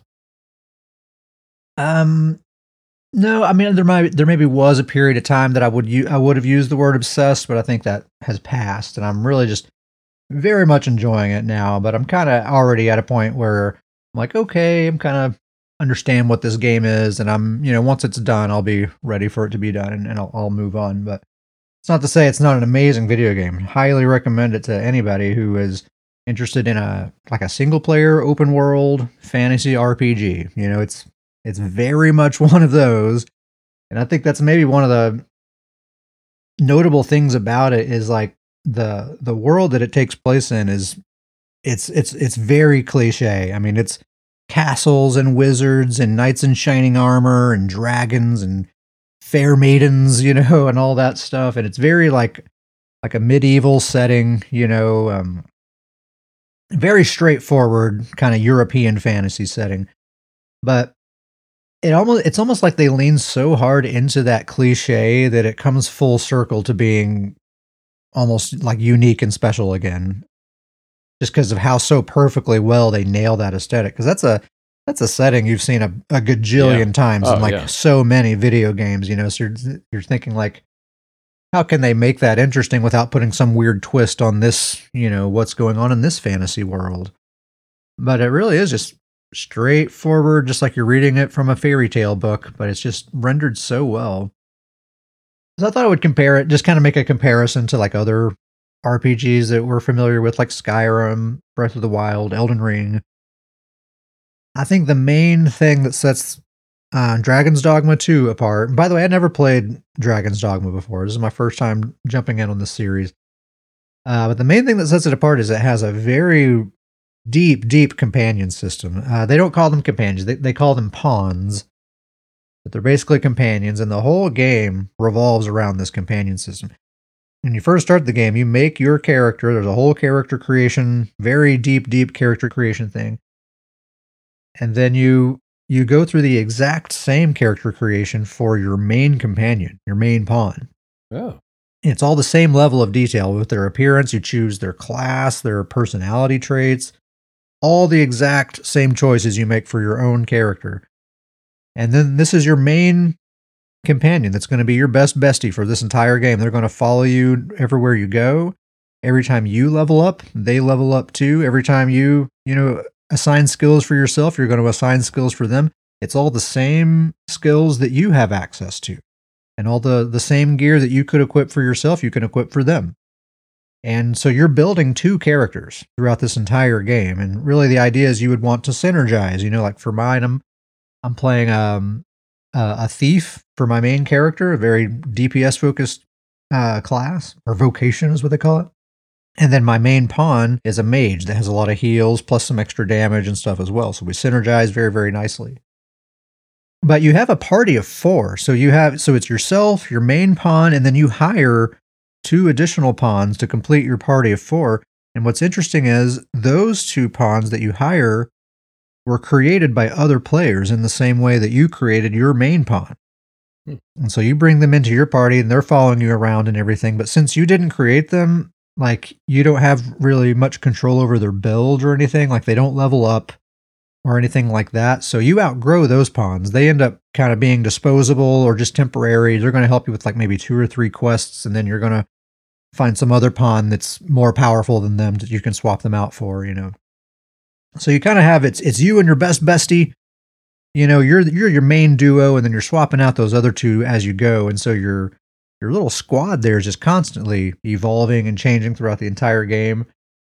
Um, no, I mean there might there maybe was a period of time that I would u- I would have used the word obsessed, but I think that has passed, and I'm really just very much enjoying it now. But I'm kind of already at a point where I'm like, okay, I'm kind of understand what this game is, and I'm, you know, once it's done, I'll be ready for it to be done, and, and I'll, I'll move on. But it's not to say it's not an amazing video game. Highly recommend it to anybody who is interested in a like a single player open world fantasy R P G. You know, it's it's very much one of those, and I think that's maybe one of the notable things about it is like the the world that it takes place in is it's it's it's very cliche. I mean, it's castles and wizards and knights in shining armor and dragons and fair maidens, you know, and all that stuff. And it's very like like a medieval setting, you know, um, very straightforward kind of European fantasy setting. But it almost it's almost like they lean so hard into that cliche that it comes full circle to being almost like unique and special again. Just because of how so perfectly well they nail that aesthetic. Because that's a that's a setting you've seen a, a gajillion yeah. times oh, in like yeah. so many video games, you know. So you're, you're thinking like, how can they make that interesting without putting some weird twist on this, you know, what's going on in this fantasy world? But it really is just straightforward, just like you're reading it from a fairy tale book, but it's just rendered so well. So I thought I would compare it, just kind of make a comparison to like other R P Gs that we're familiar with, like Skyrim, Breath of the Wild, Elden Ring. I think the main thing that sets uh, Dragon's Dogma two apart, and by the way, I never played Dragon's Dogma before. This is my first time jumping in on this series. Uh, but the main thing that sets it apart is it has a very deep, deep companion system. Uh, they don't call them companions, they, they call them pawns. But they're basically companions, and the whole game revolves around this companion system. When you first start the game, you make your character. There's a whole character creation, very deep, deep character creation thing. And then you you go through the exact same character creation for your main companion, your main pawn. Oh. It's all the same level of detail with their appearance. You choose their class, their personality traits, all the exact same choices you make for your own character. And then this is your main companion that's going to be your best bestie for this entire game. They're going to follow you everywhere you go. Every time you level up, they level up too. Every time you, you know, assign skills for yourself, you're going to assign skills for them. It's all the same skills that you have access to. And all the, the same gear that you could equip for yourself, you can equip for them. And so you're building two characters throughout this entire game. And really the idea is you would want to synergize. You know, like for mine, I'm, I'm playing um, uh, a thief for my main character, a very D P S-focused uh, class, or vocation is what they call it. And then my main pawn is a mage that has a lot of heals, plus some extra damage and stuff as well. So we synergize very, very nicely. But you have a party of four. So you have, so it's yourself, your main pawn, and then you hire two additional pawns to complete your party of four. And what's interesting is those two pawns that you hire were created by other players in the same way that you created your main pawn. Hmm. And so you bring them into your party and they're following you around and everything. But since you didn't create them, like you don't have really much control over their build or anything. Like they don't level up or anything like that. So you outgrow those pawns. They end up kind of being disposable or just temporary. They're going to help you with like maybe two or three quests, and then you're going to find some other pawn that's more powerful than them that you can swap them out for, you know. So you kind of have it's it's you and your best bestie. You know, you're you're your main duo, and then you're swapping out those other two as you go. And so your your little squad there is just constantly evolving and changing throughout the entire game.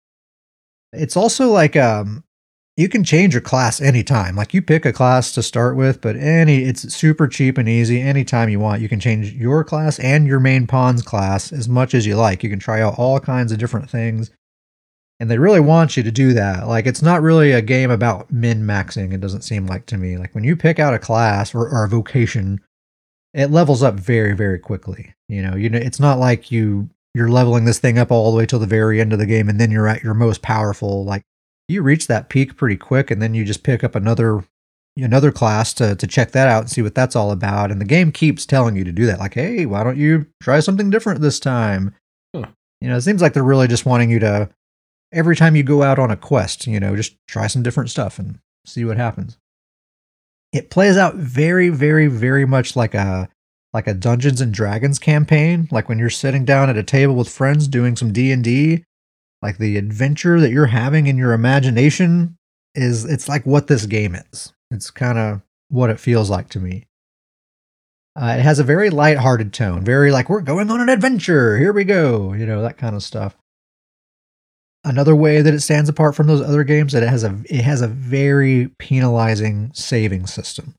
It's also like um you can change your class anytime. Like you pick a class to start with, but any it's super cheap and easy. Anytime you want, you can change your class and your main pawn's class as much as you like. You can try out all kinds of different things. And they really want you to do that. Like, it's not really a game about min-maxing, it doesn't seem like to me. Like, when you pick out a class or, or a vocation, it levels up very, very quickly. You know, you know, it's not like you, you're leveling this thing up all the way till the very end of the game, and then you're at your most powerful. Like, you reach that peak pretty quick, and then you just pick up another another class to, to check that out and see what that's all about. And the game keeps telling you to do that. Like, hey, why don't you try something different this time? Huh. You know, it seems like they're really just wanting you to, every time you go out on a quest, you know, just try some different stuff and see what happens. It plays out very, very, very much like a like a Dungeons and Dragons campaign. Like when you're sitting down at a table with friends doing some D and D, like the adventure that you're having in your imagination is, it's like what this game is. It's kind of what it feels like to me. Uh, it has a very lighthearted tone, very like, we're going on an adventure, here we go, you know, that kind of stuff. Another way that it stands apart from those other games that it has a it has a very penalizing saving system.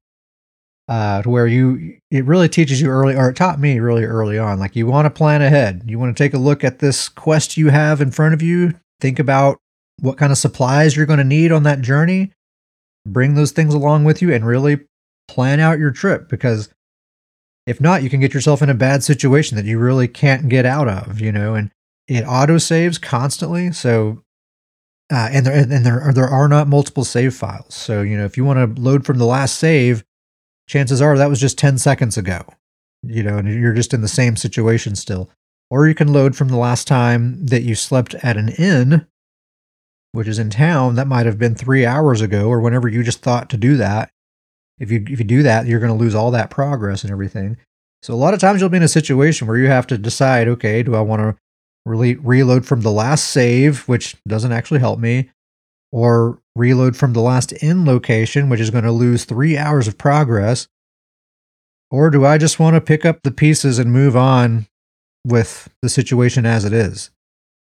Uh, to where you it really teaches you early, or it taught me really early on. Like, you want to plan ahead. You want to take a look at this quest you have in front of you. Think about what kind of supplies you're going to need on that journey. Bring those things along with you and really plan out your trip, because if not, you can get yourself in a bad situation that you really can't get out of, you know, and it auto saves constantly. So, uh, and there, and there are, there are not multiple save files. So, you know, if you want to load from the last save, chances are that was just ten seconds ago, you know, and you're just in the same situation still. Or you can load from the last time that you slept at an inn, which is in town. That might have been three hours ago, or whenever you just thought to do that. If you if you do that, you're going to lose all that progress and everything. So a lot of times you'll be in a situation where you have to decide, okay, do I want to re- reload from the last save, which doesn't actually help me, or reload from the last inn location, which is going to lose three hours of progress, or do I just want to pick up the pieces and move on with the situation as it is?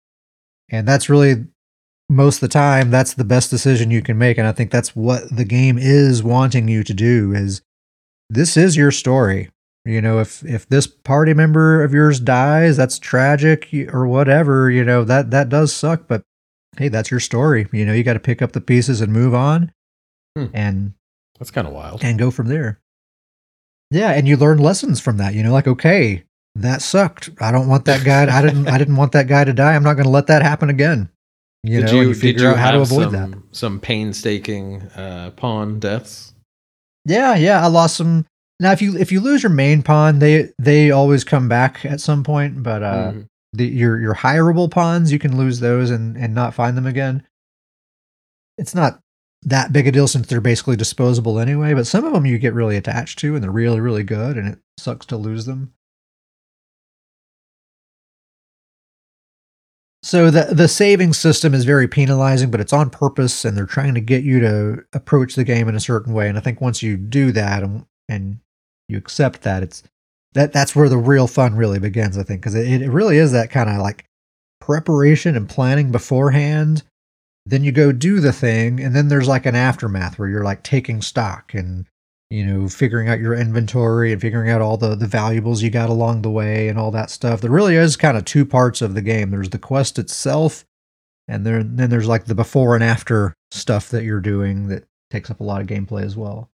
And that's really, most of the time, that's the best decision you can make. And I think that's what the game is wanting you to do, is this is your story. You know, if, if this party member of yours dies, that's tragic or whatever, you know, that, that does suck, but hey, that's your story. You know, you got to pick up the pieces and move on. Hmm. And that's kind of wild. And go from there. Yeah. And you learn lessons from that, you know, like, okay, that sucked. I don't want that guy. To, I didn't, I didn't want that guy to die. I'm not going to let that happen again. You did know, you, and you figure did you out how to avoid some, that. Some painstaking uh, pawn deaths. Yeah. Yeah. I lost some. Now, if you, if you lose your main pawn, they, they always come back at some point, but, uh, mm-hmm. the, your, your hireable pawns, you can lose those and, and not find them again. It's not that big a deal since they're basically disposable anyway, but some of them you get really attached to and they're really, really good, and it sucks to lose them. So the the saving system is very penalizing, but it's on purpose, and they're trying to get you to approach the game in a certain way. And I think once you do that and, and you accept that, it's that that's where the real fun really begins, I think, because it, it really is that kind of like preparation and planning beforehand. Then you go do the thing, and then there's like an aftermath where you're like taking stock and, you know, figuring out your inventory and figuring out all the, the valuables you got along the way and all that stuff. There really is kind of two parts of the game. There's the quest itself, and there, then there's like the before and after stuff that you're doing that takes up a lot of gameplay as well.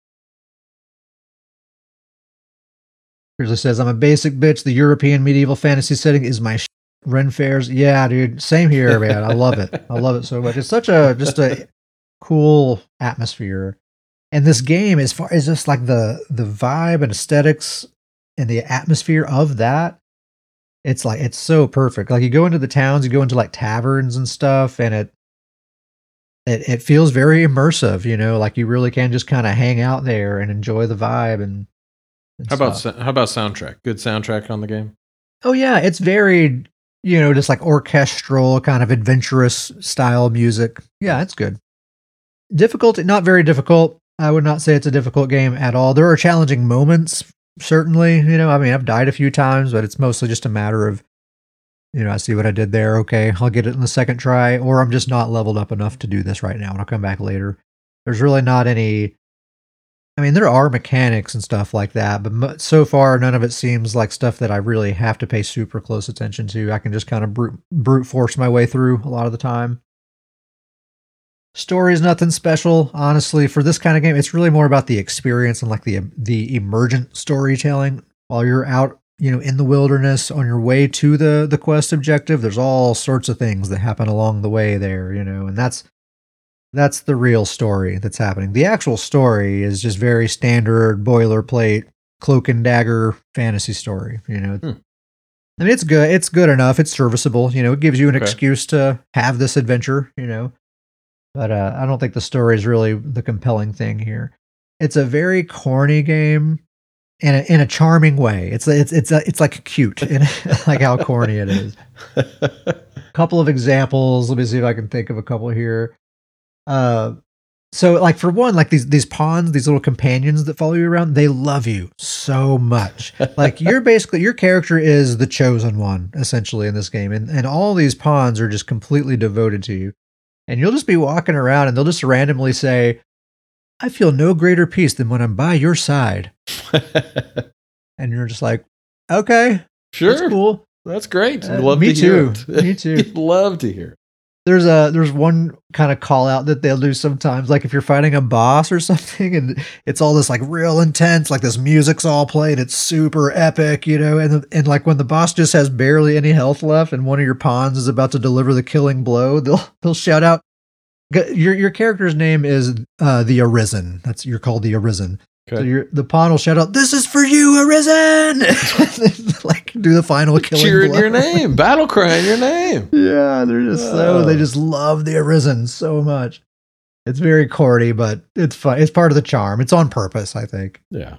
Here's it says, I'm a basic bitch. The European medieval fantasy setting is my sh- Ren Fairs. Yeah, dude. Same here, man. I love it. I love it so much. It's such a, just a cool atmosphere. And this game, as far as just like the, the vibe and aesthetics and the atmosphere of that, it's like, it's so perfect. Like, you go into the towns, you go into like taverns and stuff, and it, it, it feels very immersive, you know, like you really can just kind of hang out there and enjoy the vibe. And, and how about, stuff. how about soundtrack? Good soundtrack on the game? Oh yeah. It's very, you know, just like orchestral kind of adventurous style music. Yeah, it's good. Difficult, not very difficult. I would not say it's a difficult game at all. There are challenging moments, certainly. You know, I mean, I've died a few times, but it's mostly just a matter of, you know, I see what I did there. Okay, I'll get it in the second try, or I'm just not leveled up enough to do this right now, and I'll come back later. There's really not any. I mean, there are mechanics and stuff like that, but so far, none of it seems like stuff that I really have to pay super close attention to. I can just kind of brute, brute force my way through a lot of the time. Story is nothing special, honestly. For this kind of game, it's really more about the experience and like the the emergent storytelling. While you're out, you know, in the wilderness on your way to the the quest objective, there's all sorts of things that happen along the way there, you know, and that's that's the real story that's happening. The actual story is just very standard boilerplate cloak and dagger fantasy story, you know. Hmm. I mean, it's good. It's good enough. It's serviceable, you know. It gives you an okay. excuse to have this adventure, you know. But uh, I don't think the story is really the compelling thing here. It's a very corny game in a, in a charming way. It's it's it's a, it's like cute, in like how corny it is. A couple of examples. Let me see if I can think of a couple here. Uh, So, like, for one, like these these pawns, these little companions that follow you around, they love you so much. Like, you're basically your character is the chosen one, essentially, in this game, and and all these pawns are just completely devoted to you. And you'll just be walking around, and they'll just randomly say, "I feel no greater peace than when I'm by your side." And you're just like, "Okay, sure, that's cool, that's great. Uh, love me to hear too, it. me too." You'd love to hear it. There's a there's one kind of call out that they'll do sometimes, like if you're fighting a boss or something, and it's all this like real intense, like this music's all played, it's super epic, you know, and and like when the boss just has barely any health left, and one of your pawns is about to deliver the killing blow, they'll they'll shout out. Your your character's name is uh, the Arisen. That's you're called the Arisen. Okay. So you're, the pawn will shout out, "This is for you, Arisen!" Like do the final killing cheering blow. your name, battle crying your name. Yeah, they're just so Oh. they just love the Arisen so much. It's very corny, but it's fun. It's part of the charm. It's on purpose, I think. Yeah.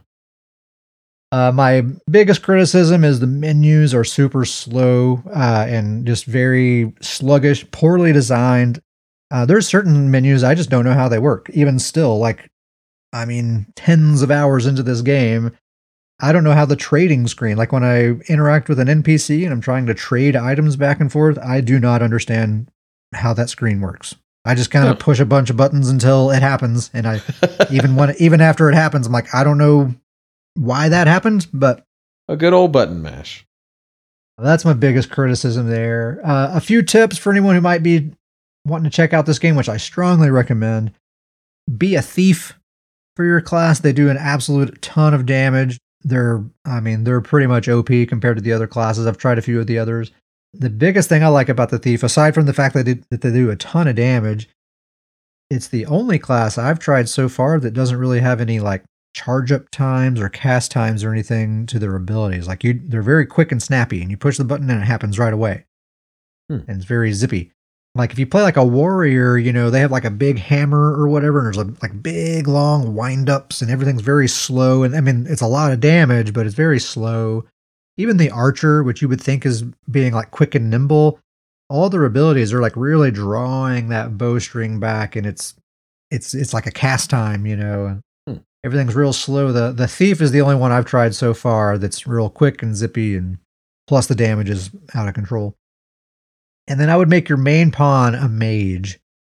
Uh, my biggest criticism is the menus are super slow uh, and just very sluggish, poorly designed. Uh, there's certain menus I just don't know how they work. Even still, like, I mean, tens of hours into this game, I don't know how the trading screen, like when I interact with an N P C and I'm trying to trade items back and forth, I do not understand how that screen works. I just kind of Huh. push a bunch of buttons until it happens, and I even when even after it happens, I'm like, I don't know why that happened, but A good old button mash. that's my biggest criticism there. Uh, a few tips for anyone who might be wanting to check out this game, which I strongly recommend. Be a thief for your class. They do an absolute ton of damage. They're, I mean, they're pretty much O P compared to the other classes. I've tried a few of the others. The biggest thing I like about the thief, aside from the fact that they, that they do a ton of damage, it's the only class I've tried so far that doesn't really have any like charge up times or cast times or anything to their abilities. Like you, they're very quick and snappy, and you push the button and it happens right away. Hmm. And it's very zippy. Like if you play like a warrior, you know, they have like a big hammer or whatever, and there's a, like big long wind ups, and everything's very slow. And I mean, it's a lot of damage, but it's very slow. Even the archer, which you would think is being like quick and nimble, all their abilities are like really drawing that bowstring back, and it's it's it's like a cast time, you know. And Hmm. everything's real slow. The the thief is the only one I've tried so far that's real quick and zippy, and plus the damage is out of control. And then I would make your main pawn a mage,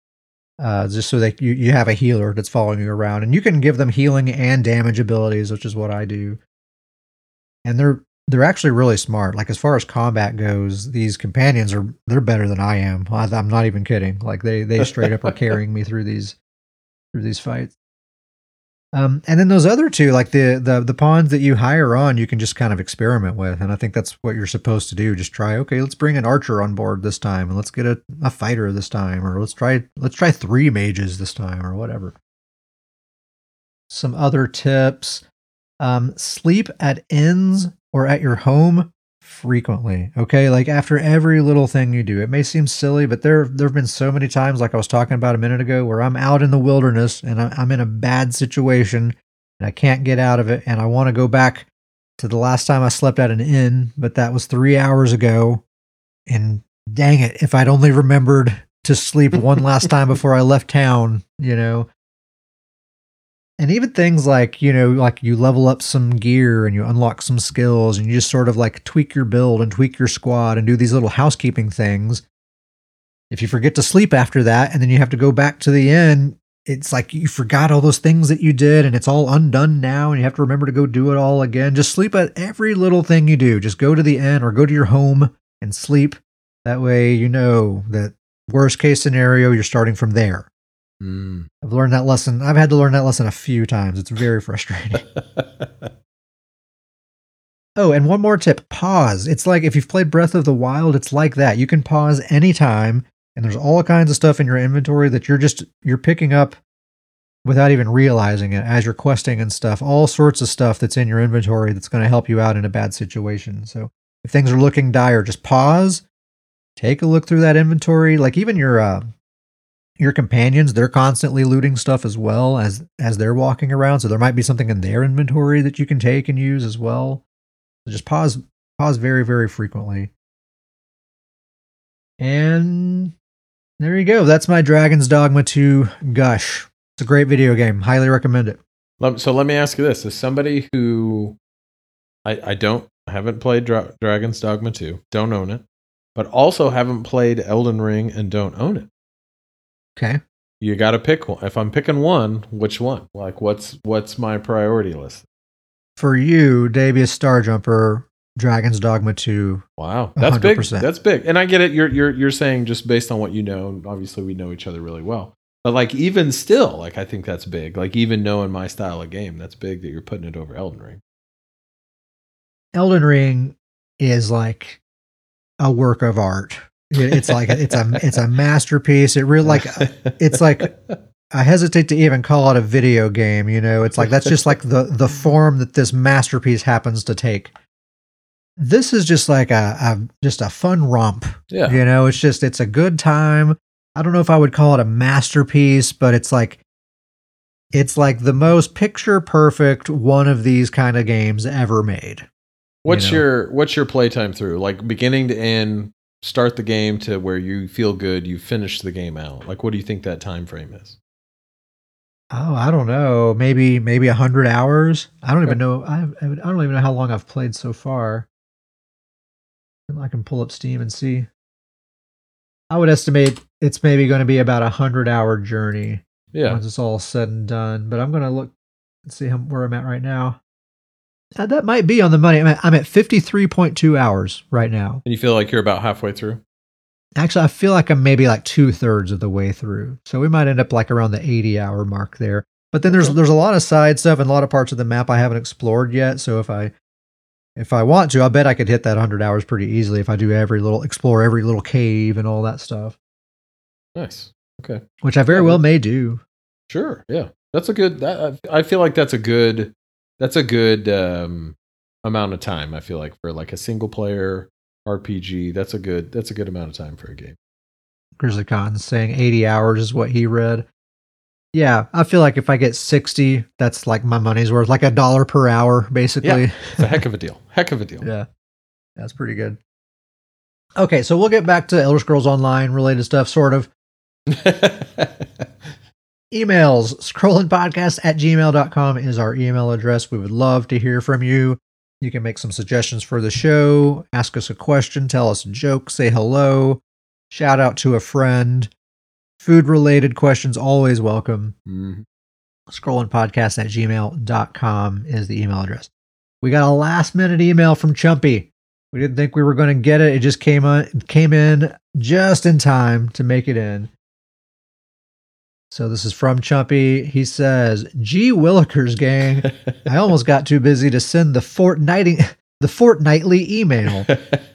uh, just so that you, you have a healer that's following you around. And you can give them healing and damage abilities, which is what I do. And they're they're actually really smart. Like as far as combat goes, these companions are they're better than I am. I, I'm not even kidding. Like they they straight up are carrying me through these through these fights. Um, and then those other two, like the, the the pawns that you hire on, you can just kind of experiment with, and I think that's what you're supposed to do. Just try, okay, let's bring an archer on board this time, and let's get a, a fighter this time, or let's try let's try three mages this time, or whatever. Some other tips: um, sleep at inns or at your home frequently. Okay, like after every little thing you do. It may seem silly, but there there have been so many times, like I was talking about a minute ago, where I'm out in the wilderness and I'm in a bad situation and I can't get out of it, and I want to go back to the last time I slept at an inn, but that was three hours ago. And dang it, if I'd only remembered to sleep one last time before I left town, you know. And even things like, you know, like you level up some gear and you unlock some skills and you just sort of like tweak your build and tweak your squad and do these little housekeeping things. If you forget to sleep after that and then you have to go back to the inn, it's like you forgot all those things that you did and it's all undone now and you have to remember to go do it all again. Just sleep at every little thing you do. Just go to the inn or go to your home and sleep. That way you know that worst case scenario, you're starting from there. Mm. I've learned that lesson. I've had to learn that lesson a few times. It's very frustrating. Oh, and one more tip, pause. It's like if you've played Breath of the Wild, it's like that. You can pause anytime, and there's all kinds of stuff in your inventory that you're just, you're picking up without even realizing it as you're questing and stuff. All sorts of stuff that's in your inventory that's going to help you out in a bad situation. So if things are looking dire, just pause, take a look through that inventory. Like even your, uh, your companions, they're constantly looting stuff as well as as they're walking around. So there might be something in their inventory that you can take and use as well. So just pause, pause very, very frequently. And there you go. That's my Dragon's Dogma two gush. It's a great video game. Highly recommend it. So let me ask you this: as somebody who I, I don't I haven't played Dra- Dragon's Dogma two, don't own it, but also haven't played Elden Ring and don't own it. Okay. You got to pick one. If I'm picking one, which one? Like, what's what's my priority list? For you, Davius Starjumper, Dragon's Dogma two. Wow, that's one hundred percent big. That's big, and I get it. You're you're you're saying just based on what you know. Obviously, we know each other really well. But like even still, like I think that's big. Like even knowing my style of game, that's big that you're putting it over Elden Ring. Elden Ring is like a work of art. It's like it's a it's a masterpiece. It really like it's like I hesitate to even call it a video game. You know, it's like that's just like the the form that this masterpiece happens to take. This is just like a, a just a fun romp. Yeah, you know, it's just it's a good time. I don't know if I would call it a masterpiece, but it's like it's like the most picture perfect one of these kind of games ever made. What's you know? your what's your playtime through? Like beginning to end, start the game to where you feel good, you finish the game out. Like what do you think that time frame is? Oh, I don't know. Maybe maybe a hundred hours. I don't even know. I I don't even know how long I've played so far. I can pull up Steam and see. I would estimate it's maybe going to be about a hundred hour journey. Yeah. Once it's all said and done. But I'm going to look and see how, where I'm at right now. Uh, that might be on the money. I'm at, I'm at fifty-three point two hours right now. And you feel like you're about halfway through? Actually, I feel like I'm maybe like two thirds of the way through. So we might end up like around the eighty hour mark there. But then there's, there's a lot of side stuff and a lot of parts of the map I haven't explored yet. So if I, If I want to, I bet I could hit that one hundred hours pretty easily if I do every little, explore every little cave and all that stuff. Nice. Okay. Which I very well may do. Sure. Yeah. That's a good, that, I feel like that's a good, that's a good um, amount of time. I feel like for like a single player R P G, that's a good, that's a good amount of time for a game. Grizzly Cotton's saying eighty hours is what he read. Yeah, I feel like if I get sixty, that's like my money's worth, like a dollar per hour, basically. Yeah, it's a heck of a deal. Heck of a deal. Yeah, that's pretty good. Okay, so we'll get back to Elder Scrolls Online related stuff, sort of. Emails, scrollingpodcast at gmail dot com is our email address. We would love to hear from you. You can make some suggestions for the show, ask us a question, tell us a joke, say hello, shout out to a friend. Food-related questions, always welcome. Mm-hmm. scrollingpodcast at gmail dot com is the email address. We got a last-minute email from Chumpy. We didn't think we were going to get it. It just came on, came in just in time to make it in. So this is from Chumpy. He says, "Gee Willikers, gang, I almost got too busy to send the fortnightly, the fortnightly email."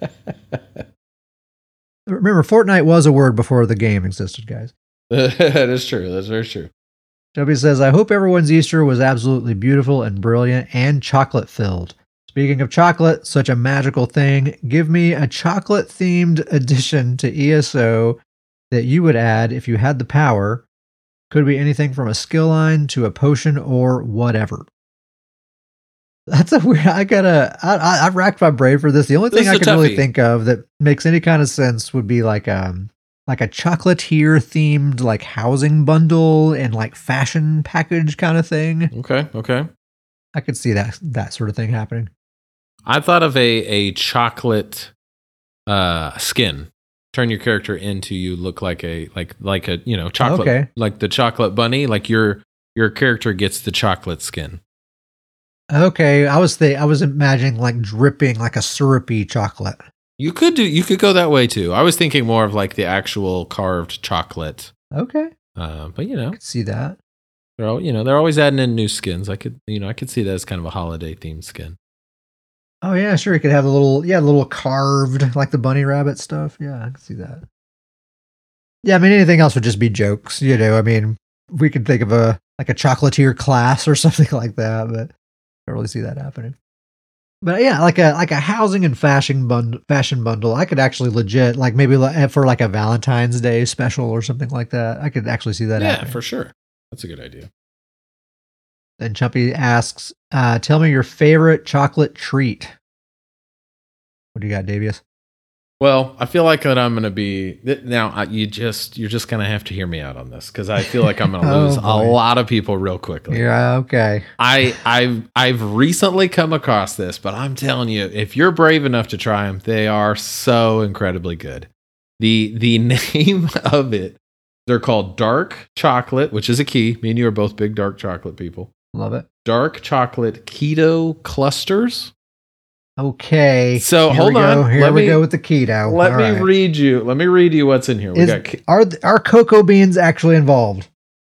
Remember, Fortnite was a word before the game existed, guys. That is true. That's very true. Chubby says, "I hope everyone's Easter was absolutely beautiful and brilliant and chocolate-filled. Speaking of chocolate, such a magical thing, give me a chocolate-themed addition to E S O that you would add if you had the power. Could be anything from a skill line to a potion or whatever." That's a weird, I gotta, I, I, I've racked my brain for this. The only thing I can really think of that makes any kind of sense would be like, um, like a chocolatier themed, like housing bundle and like fashion package kind of thing. Okay. Okay. I could see that, that sort of thing happening. I thought of a, a chocolate, uh, skin. Turn your character into you look like a, like, like a, you know, chocolate, okay. Like the chocolate bunny, like your, your character gets the chocolate skin. Okay, I was th- I was imagining like dripping like a syrupy chocolate. You could do you could go that way too. I was thinking more of like the actual carved chocolate. Okay, uh, but you know, I could see that. They're all, you know they're always adding in new skins. I could you know I could see that as kind of a holiday themed skin. Oh yeah, sure. You could have a little yeah, a little carved like the bunny rabbit stuff. Yeah, I could see that. Yeah, I mean anything else would just be jokes. You know, I mean we could think of a like a chocolatier class or something like that, but. I don't really see that happening. But yeah, like a like a housing and fashion bundle, fashion bundle, I could actually legit like maybe for like a Valentine's Day special or something like that. I could actually see that. Yeah, happening. For sure. That's a good idea. Then Chumpy asks, uh, "Tell me your favorite chocolate treat." What do you got, Davius? Well, I feel like that I'm going to be now. I, you just you're just going to have to hear me out on this because I feel like I'm going to Oh, lose a boy. lot of people real quickly. Yeah, okay. I I've I've recently come across this, but I'm telling you, if you're brave enough to try them, they are so incredibly good. The the name of it, they're called dark chocolate, which is a key. Me and you are both big dark chocolate people. Love it. Dark chocolate keto clusters. Okay. So Here hold we go. on. Here Let we me- go with the keto. Let All me right. read you. Let me read you what's in here. We Is, got ke- are are cocoa beans actually involved?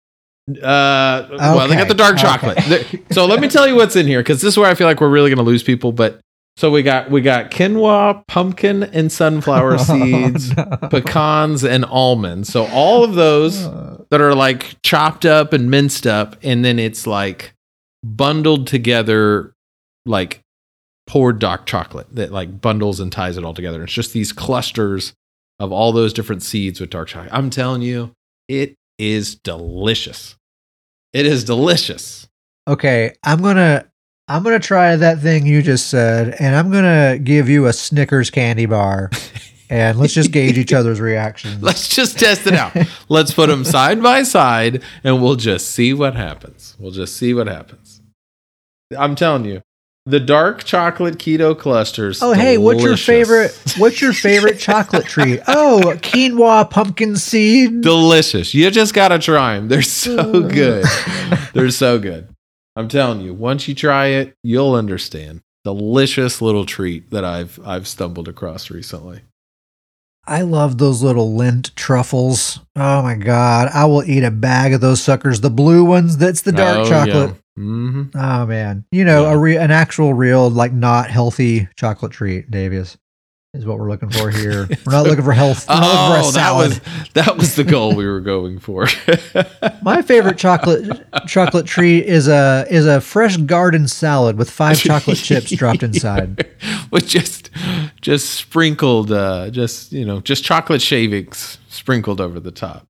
Uh, well, they got Okay, the dark okay. chocolate. There- So let me tell you what's in here, because this is where I feel like we're really going to lose people. But so we got we got quinoa, pumpkin, and sunflower seeds, Oh, no. pecans, and almonds. So all of those Uh, that are like chopped up and minced up, and then it's like bundled together, like poured dark chocolate that like bundles and ties it all together. It's just these clusters of all those different seeds with dark chocolate. I'm telling you, it is delicious. It is delicious. okay, I'm gonna I'm gonna try that thing you just said, and I'm gonna give you a Snickers candy bar, and let's just gauge each other's reactions. Let's just test it out. Let's put them side by side and we'll just see what happens. We'll just see what happens. I'm telling you, the dark chocolate keto clusters. Oh, hey, what's your delicious. favorite? What's your favorite chocolate treat? Oh, quinoa pumpkin seed. Delicious. You just got to try them. They're so good. They're so good. I'm telling you, once you try it, you'll understand. Delicious little treat that I've I've stumbled across recently. I love those little Lindt truffles. Oh my god, I will eat a bag of those suckers. The blue ones. That's the dark Oh, chocolate. yeah. Mhm. Oh man, you know, Yeah. a re- an actual real like not healthy chocolate treat, Davies, is what we're looking for here. We're not looking for health. We're not looking for a Oh, that salad. was that was the goal we were going for. My favorite chocolate chocolate treat is a is a fresh garden salad with five chocolate chips dropped inside. With just just sprinkled uh just you know just chocolate shavings sprinkled over the top.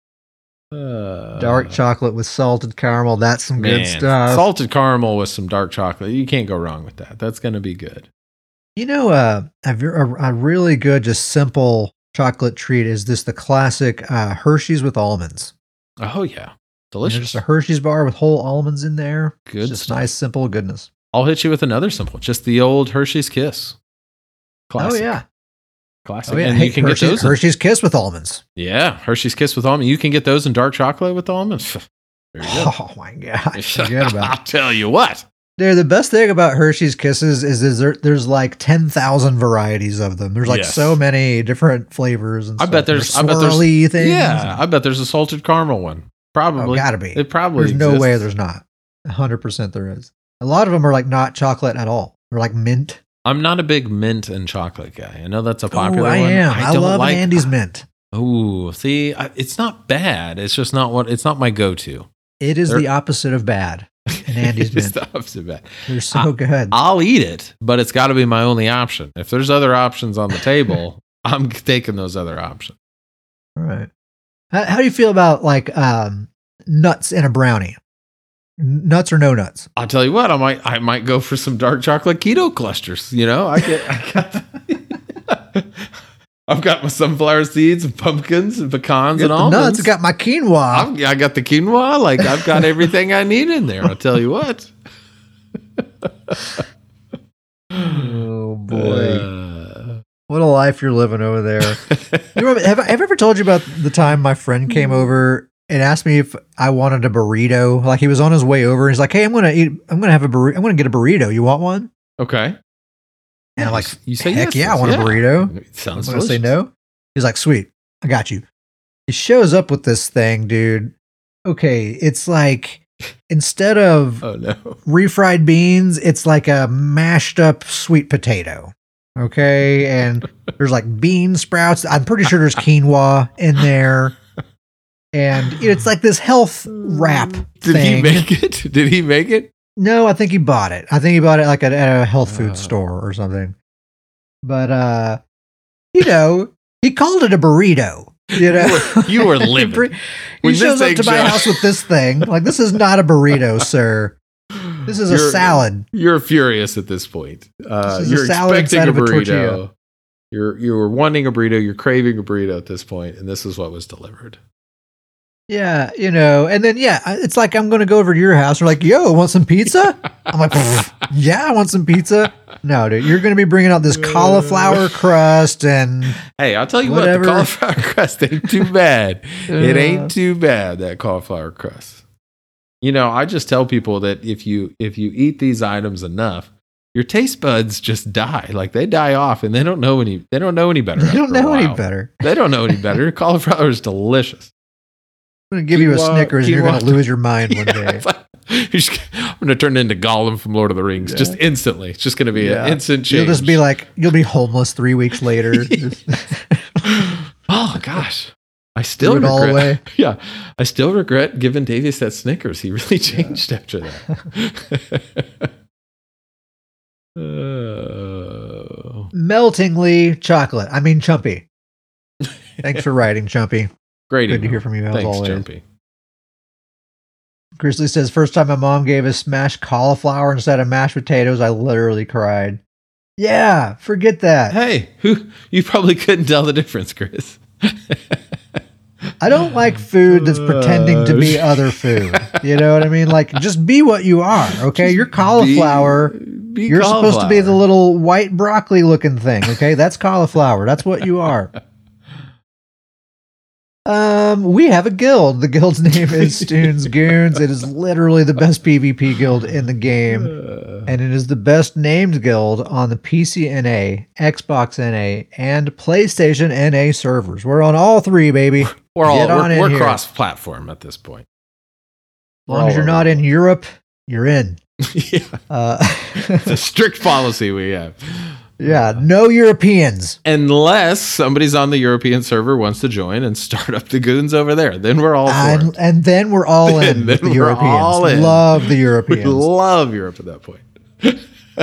Uh, Dark chocolate with salted caramel. That's some good man, stuff. salted caramel with some dark chocolate. You can't go wrong with that. That's going to be good. You know, uh, a, ver- a, a really good, just simple chocolate treat is this the classic uh, Hershey's with almonds. Oh yeah, You know, delicious. just a Hershey's bar with whole almonds in there. Good It's just stuff. nice, simple goodness. I'll hit you with another simple, just the old Hershey's Kiss. Classic. Oh yeah, Classic. oh yeah. And Hey, you can Hershey's, get those. in- Hershey's Kiss with almonds. yeah, Hershey's Kiss with almond. You can get those in dark chocolate with almonds. There you go. Oh my god, forget about it. I'll tell you what. Dude, the best thing about Hershey's Kisses is, is there, there's like ten thousand varieties of them. There's like Yes. so many different flavors. And I bet stuff. there's- There's I bet there's- swirly things. Yeah, I bet there's a salted caramel one. Oh, Probably. gotta be. It probably There's no exists. way there's not. one hundred percent there is. A lot of them are like not chocolate at all. They're like mint. I'm not a big mint and chocolate guy. I know that's a Oh, popular I one. am. I, don't love like, an Andy's mint. Ooh, see, I, it's not bad. It's just not what. It's not my go-to. It is They're- the opposite of bad. An Andy's It's mint. the opposite of bad. They're so I- good. I'll eat it, but it's got to be my only option. If there's other options on the table, I'm taking those other options. All right. How, how do you feel about like um, nuts in a brownie? N- Nuts or no nuts? I'll tell you what, I might I might go for some dark chocolate keto clusters. You know, I get I got I've got my sunflower seeds and pumpkins and pecans Got and the almonds. nuts. I got my quinoa. I've, I got the quinoa. Like I've got everything I need in there. I'll tell you what. Oh boy. Uh, What a life you're living over there. You remember, have, I, have I ever told you about the time my friend came over and asked me if I wanted a burrito? Like he was on his way over. And he's like, "Hey, I'm gonna eat. I'm gonna have a burrito. I'm gonna get a burrito. You want one?" okay. And I'm like, you say "Heck yes, yeah, I want a burrito." It sounds I'm gonna say delicious. no. He's like, "Sweet, I got you." He shows up with this thing, dude. Okay, it's like instead of Oh no. refried beans, it's like a mashed up sweet potato. Okay. And there's like bean sprouts. I'm pretty sure there's quinoa in there. And it's like this health wrap Did thing. he make it? Did he make it? No, I think he bought it. I think he bought it like at, at a health food Oh. store or something. But, uh, you know, he called it a burrito. You know, You were livid. He When shows this up to thing my shows- house with this thing. Like, this is not a burrito, sir. This is a You're- salad. You're furious at this point. Uh, This is a you're salad expecting inside a of a burrito. tortilla. You're you were wanting a burrito, you're craving a burrito at this point, and this is what was delivered. Yeah, you know, and then yeah, it's like I'm going to go over to your house. We're like, yo, want some pizza? I'm like, yeah, I want some pizza. No, dude, you're going to be bringing out this cauliflower crust and hey, I'll tell you whatever. what, the cauliflower crust ain't too bad. It ain't too bad, that cauliflower crust. You know, I just tell people that if you if you eat these items enough, your taste buds just die. Like they die off, and they don't know any. They don't know any better. They don't know any better. They don't know any better. Cauliflower is delicious. I'm going to give you a Snickers, and you're going to lose your mind one day. You're just, I'm going to turn into Gollum from Lord of the Rings, yeah. just instantly. It's just going to be yeah. an instant change. You'll just be like, you'll be homeless three weeks later. Oh gosh, I still regret. All away. Yeah, I still regret giving Davies that Snickers. He really changed yeah. after that. uh, Meltingly chocolate. I mean, Chumpy. Thanks for writing, Chumpy. Great. Good email. To hear from you as Thanks, always. Chumpy. Grizzly says, first time my mom gave us smashed cauliflower instead of mashed potatoes, I literally cried. Yeah, forget that. Hey, who you probably couldn't tell the difference, Chris. I don't like food that's pretending to be other food. You know what I mean? Like, just be what you are, okay? You're cauliflower. Be, be You're cauliflower. Supposed to be the little white broccoli looking thing, okay? That's cauliflower. That's what you are. Um, we have a guild. The guild's name is Stoon's Goons. It is literally the best PvP guild in the game, and it is the best named guild on the P C N A, Xbox N A, and PlayStation N A servers. We're on all three, baby. We're all we're, we're cross-platform at this point. As long as you're not in Europe, you're in. Yeah, uh, it's a strict policy we have. Yeah, no Europeans. Unless somebody's on the European server wants to join and start up the goons over there. Then we're all for and, it. And then we're all then, in with the Europeans. All in. Love the Europeans. We love Europe at that point.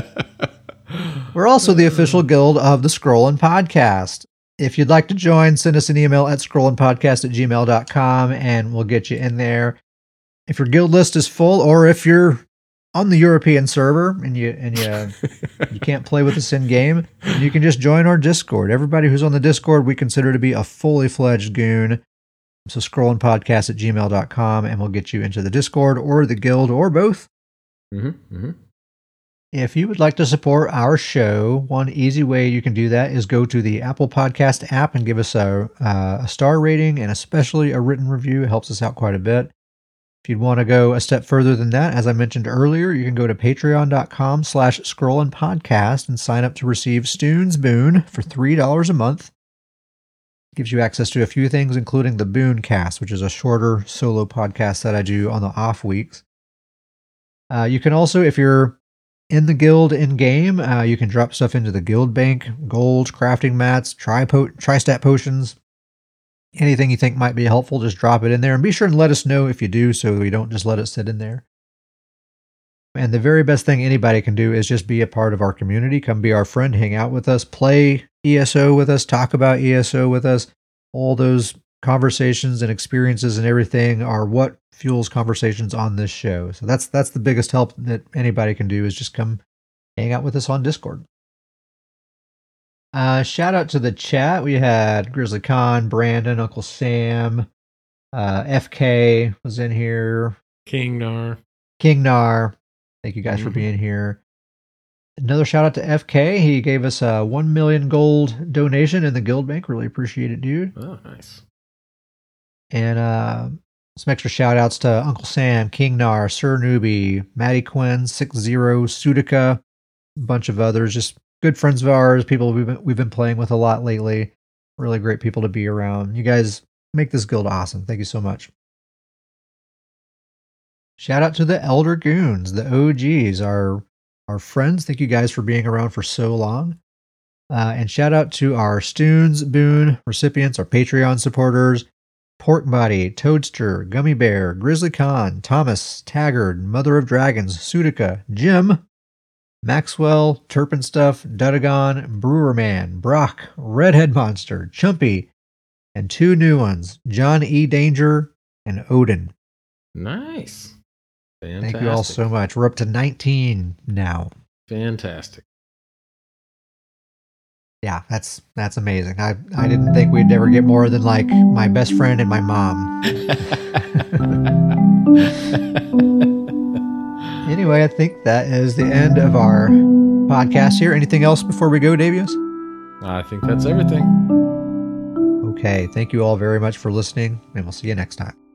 We're also the official guild of the Scrollin' Podcast. If you'd like to join, send us an email at scrollinpodcast at gmail dot com and we'll get you in there. If your guild list is full, or if you're on the European server and you and you you can't play with us in game, you can just join our Discord. Everybody who's on the Discord we consider to be a fully fledged goon. So scrollinpodcast at gmail dot com and we'll get you into the Discord or the guild or both. Mm-hmm, mm-hmm. If you would like to support our show, one easy way you can do that is go to the Apple Podcast app and give us a, uh, a star rating and especially a written review. It helps us out quite a bit. If you'd want to go a step further than that, as I mentioned earlier, you can go to patreon dot com slash scrollin podcast and sign up to receive Stoon's Boon for three dollars a month. It gives you access to a few things, including the Boon Cast, which is a shorter solo podcast that I do on the off weeks. Uh, you can also, if you're in the guild in-game, uh, you can drop stuff into the guild bank, gold, crafting mats, tri-po- tri-stat potions. Anything you think might be helpful, just drop it in there. And be sure and let us know if you do, so we don't just let it sit in there. And the very best thing anybody can do is just be a part of our community. Come be our friend, hang out with us, play E S O with us, talk about E S O with us. All those conversations and experiences and everything are what fuels conversations on this show. So that's that's the biggest help that anybody can do, is just come hang out with us on Discord. Uh, shout out to the chat. We had Grizzly Khan, Brandon, Uncle Sam, uh, F K was in here. King Nar. King Nar. Thank you guys mm-hmm. for being here. Another shout out to F K. He gave us a one million gold donation in the guild bank. Really appreciate it, dude. Oh, nice. And uh, some extra shout outs to Uncle Sam, King Nar, Sir Newbie, Maddie Quinn, six zero, Sudica, a bunch of others. Just good friends of ours, people we've been, we've been playing with a lot lately. Really great people to be around. You guys make this guild awesome. Thank you so much. Shout out to the Elder Goons, the O Gs, our, our friends. Thank you guys for being around for so long. Uh, and shout out to our Stoon's Boon recipients, our Patreon supporters, Pork Body, Toadster, Gummy Bear, Grizzly Khan, Thomas, Taggart, Mother of Dragons, Sudica, Jim, Maxwell, Turpin Stuff, Dudagon, Brewerman, Brock, Redhead Monster, Chumpy, and two new ones, John E. Danger and Odin. Nice. Fantastic. Thank you all so much. We're up to nineteen now. Fantastic. Yeah, that's that's amazing. I I didn't think we'd ever get more than like my best friend and my mom. Anyway, I think that is the end of our podcast here. Anything else before we go, Davius? I think that's everything. Okay, thank you all very much for listening, and we'll see you next time.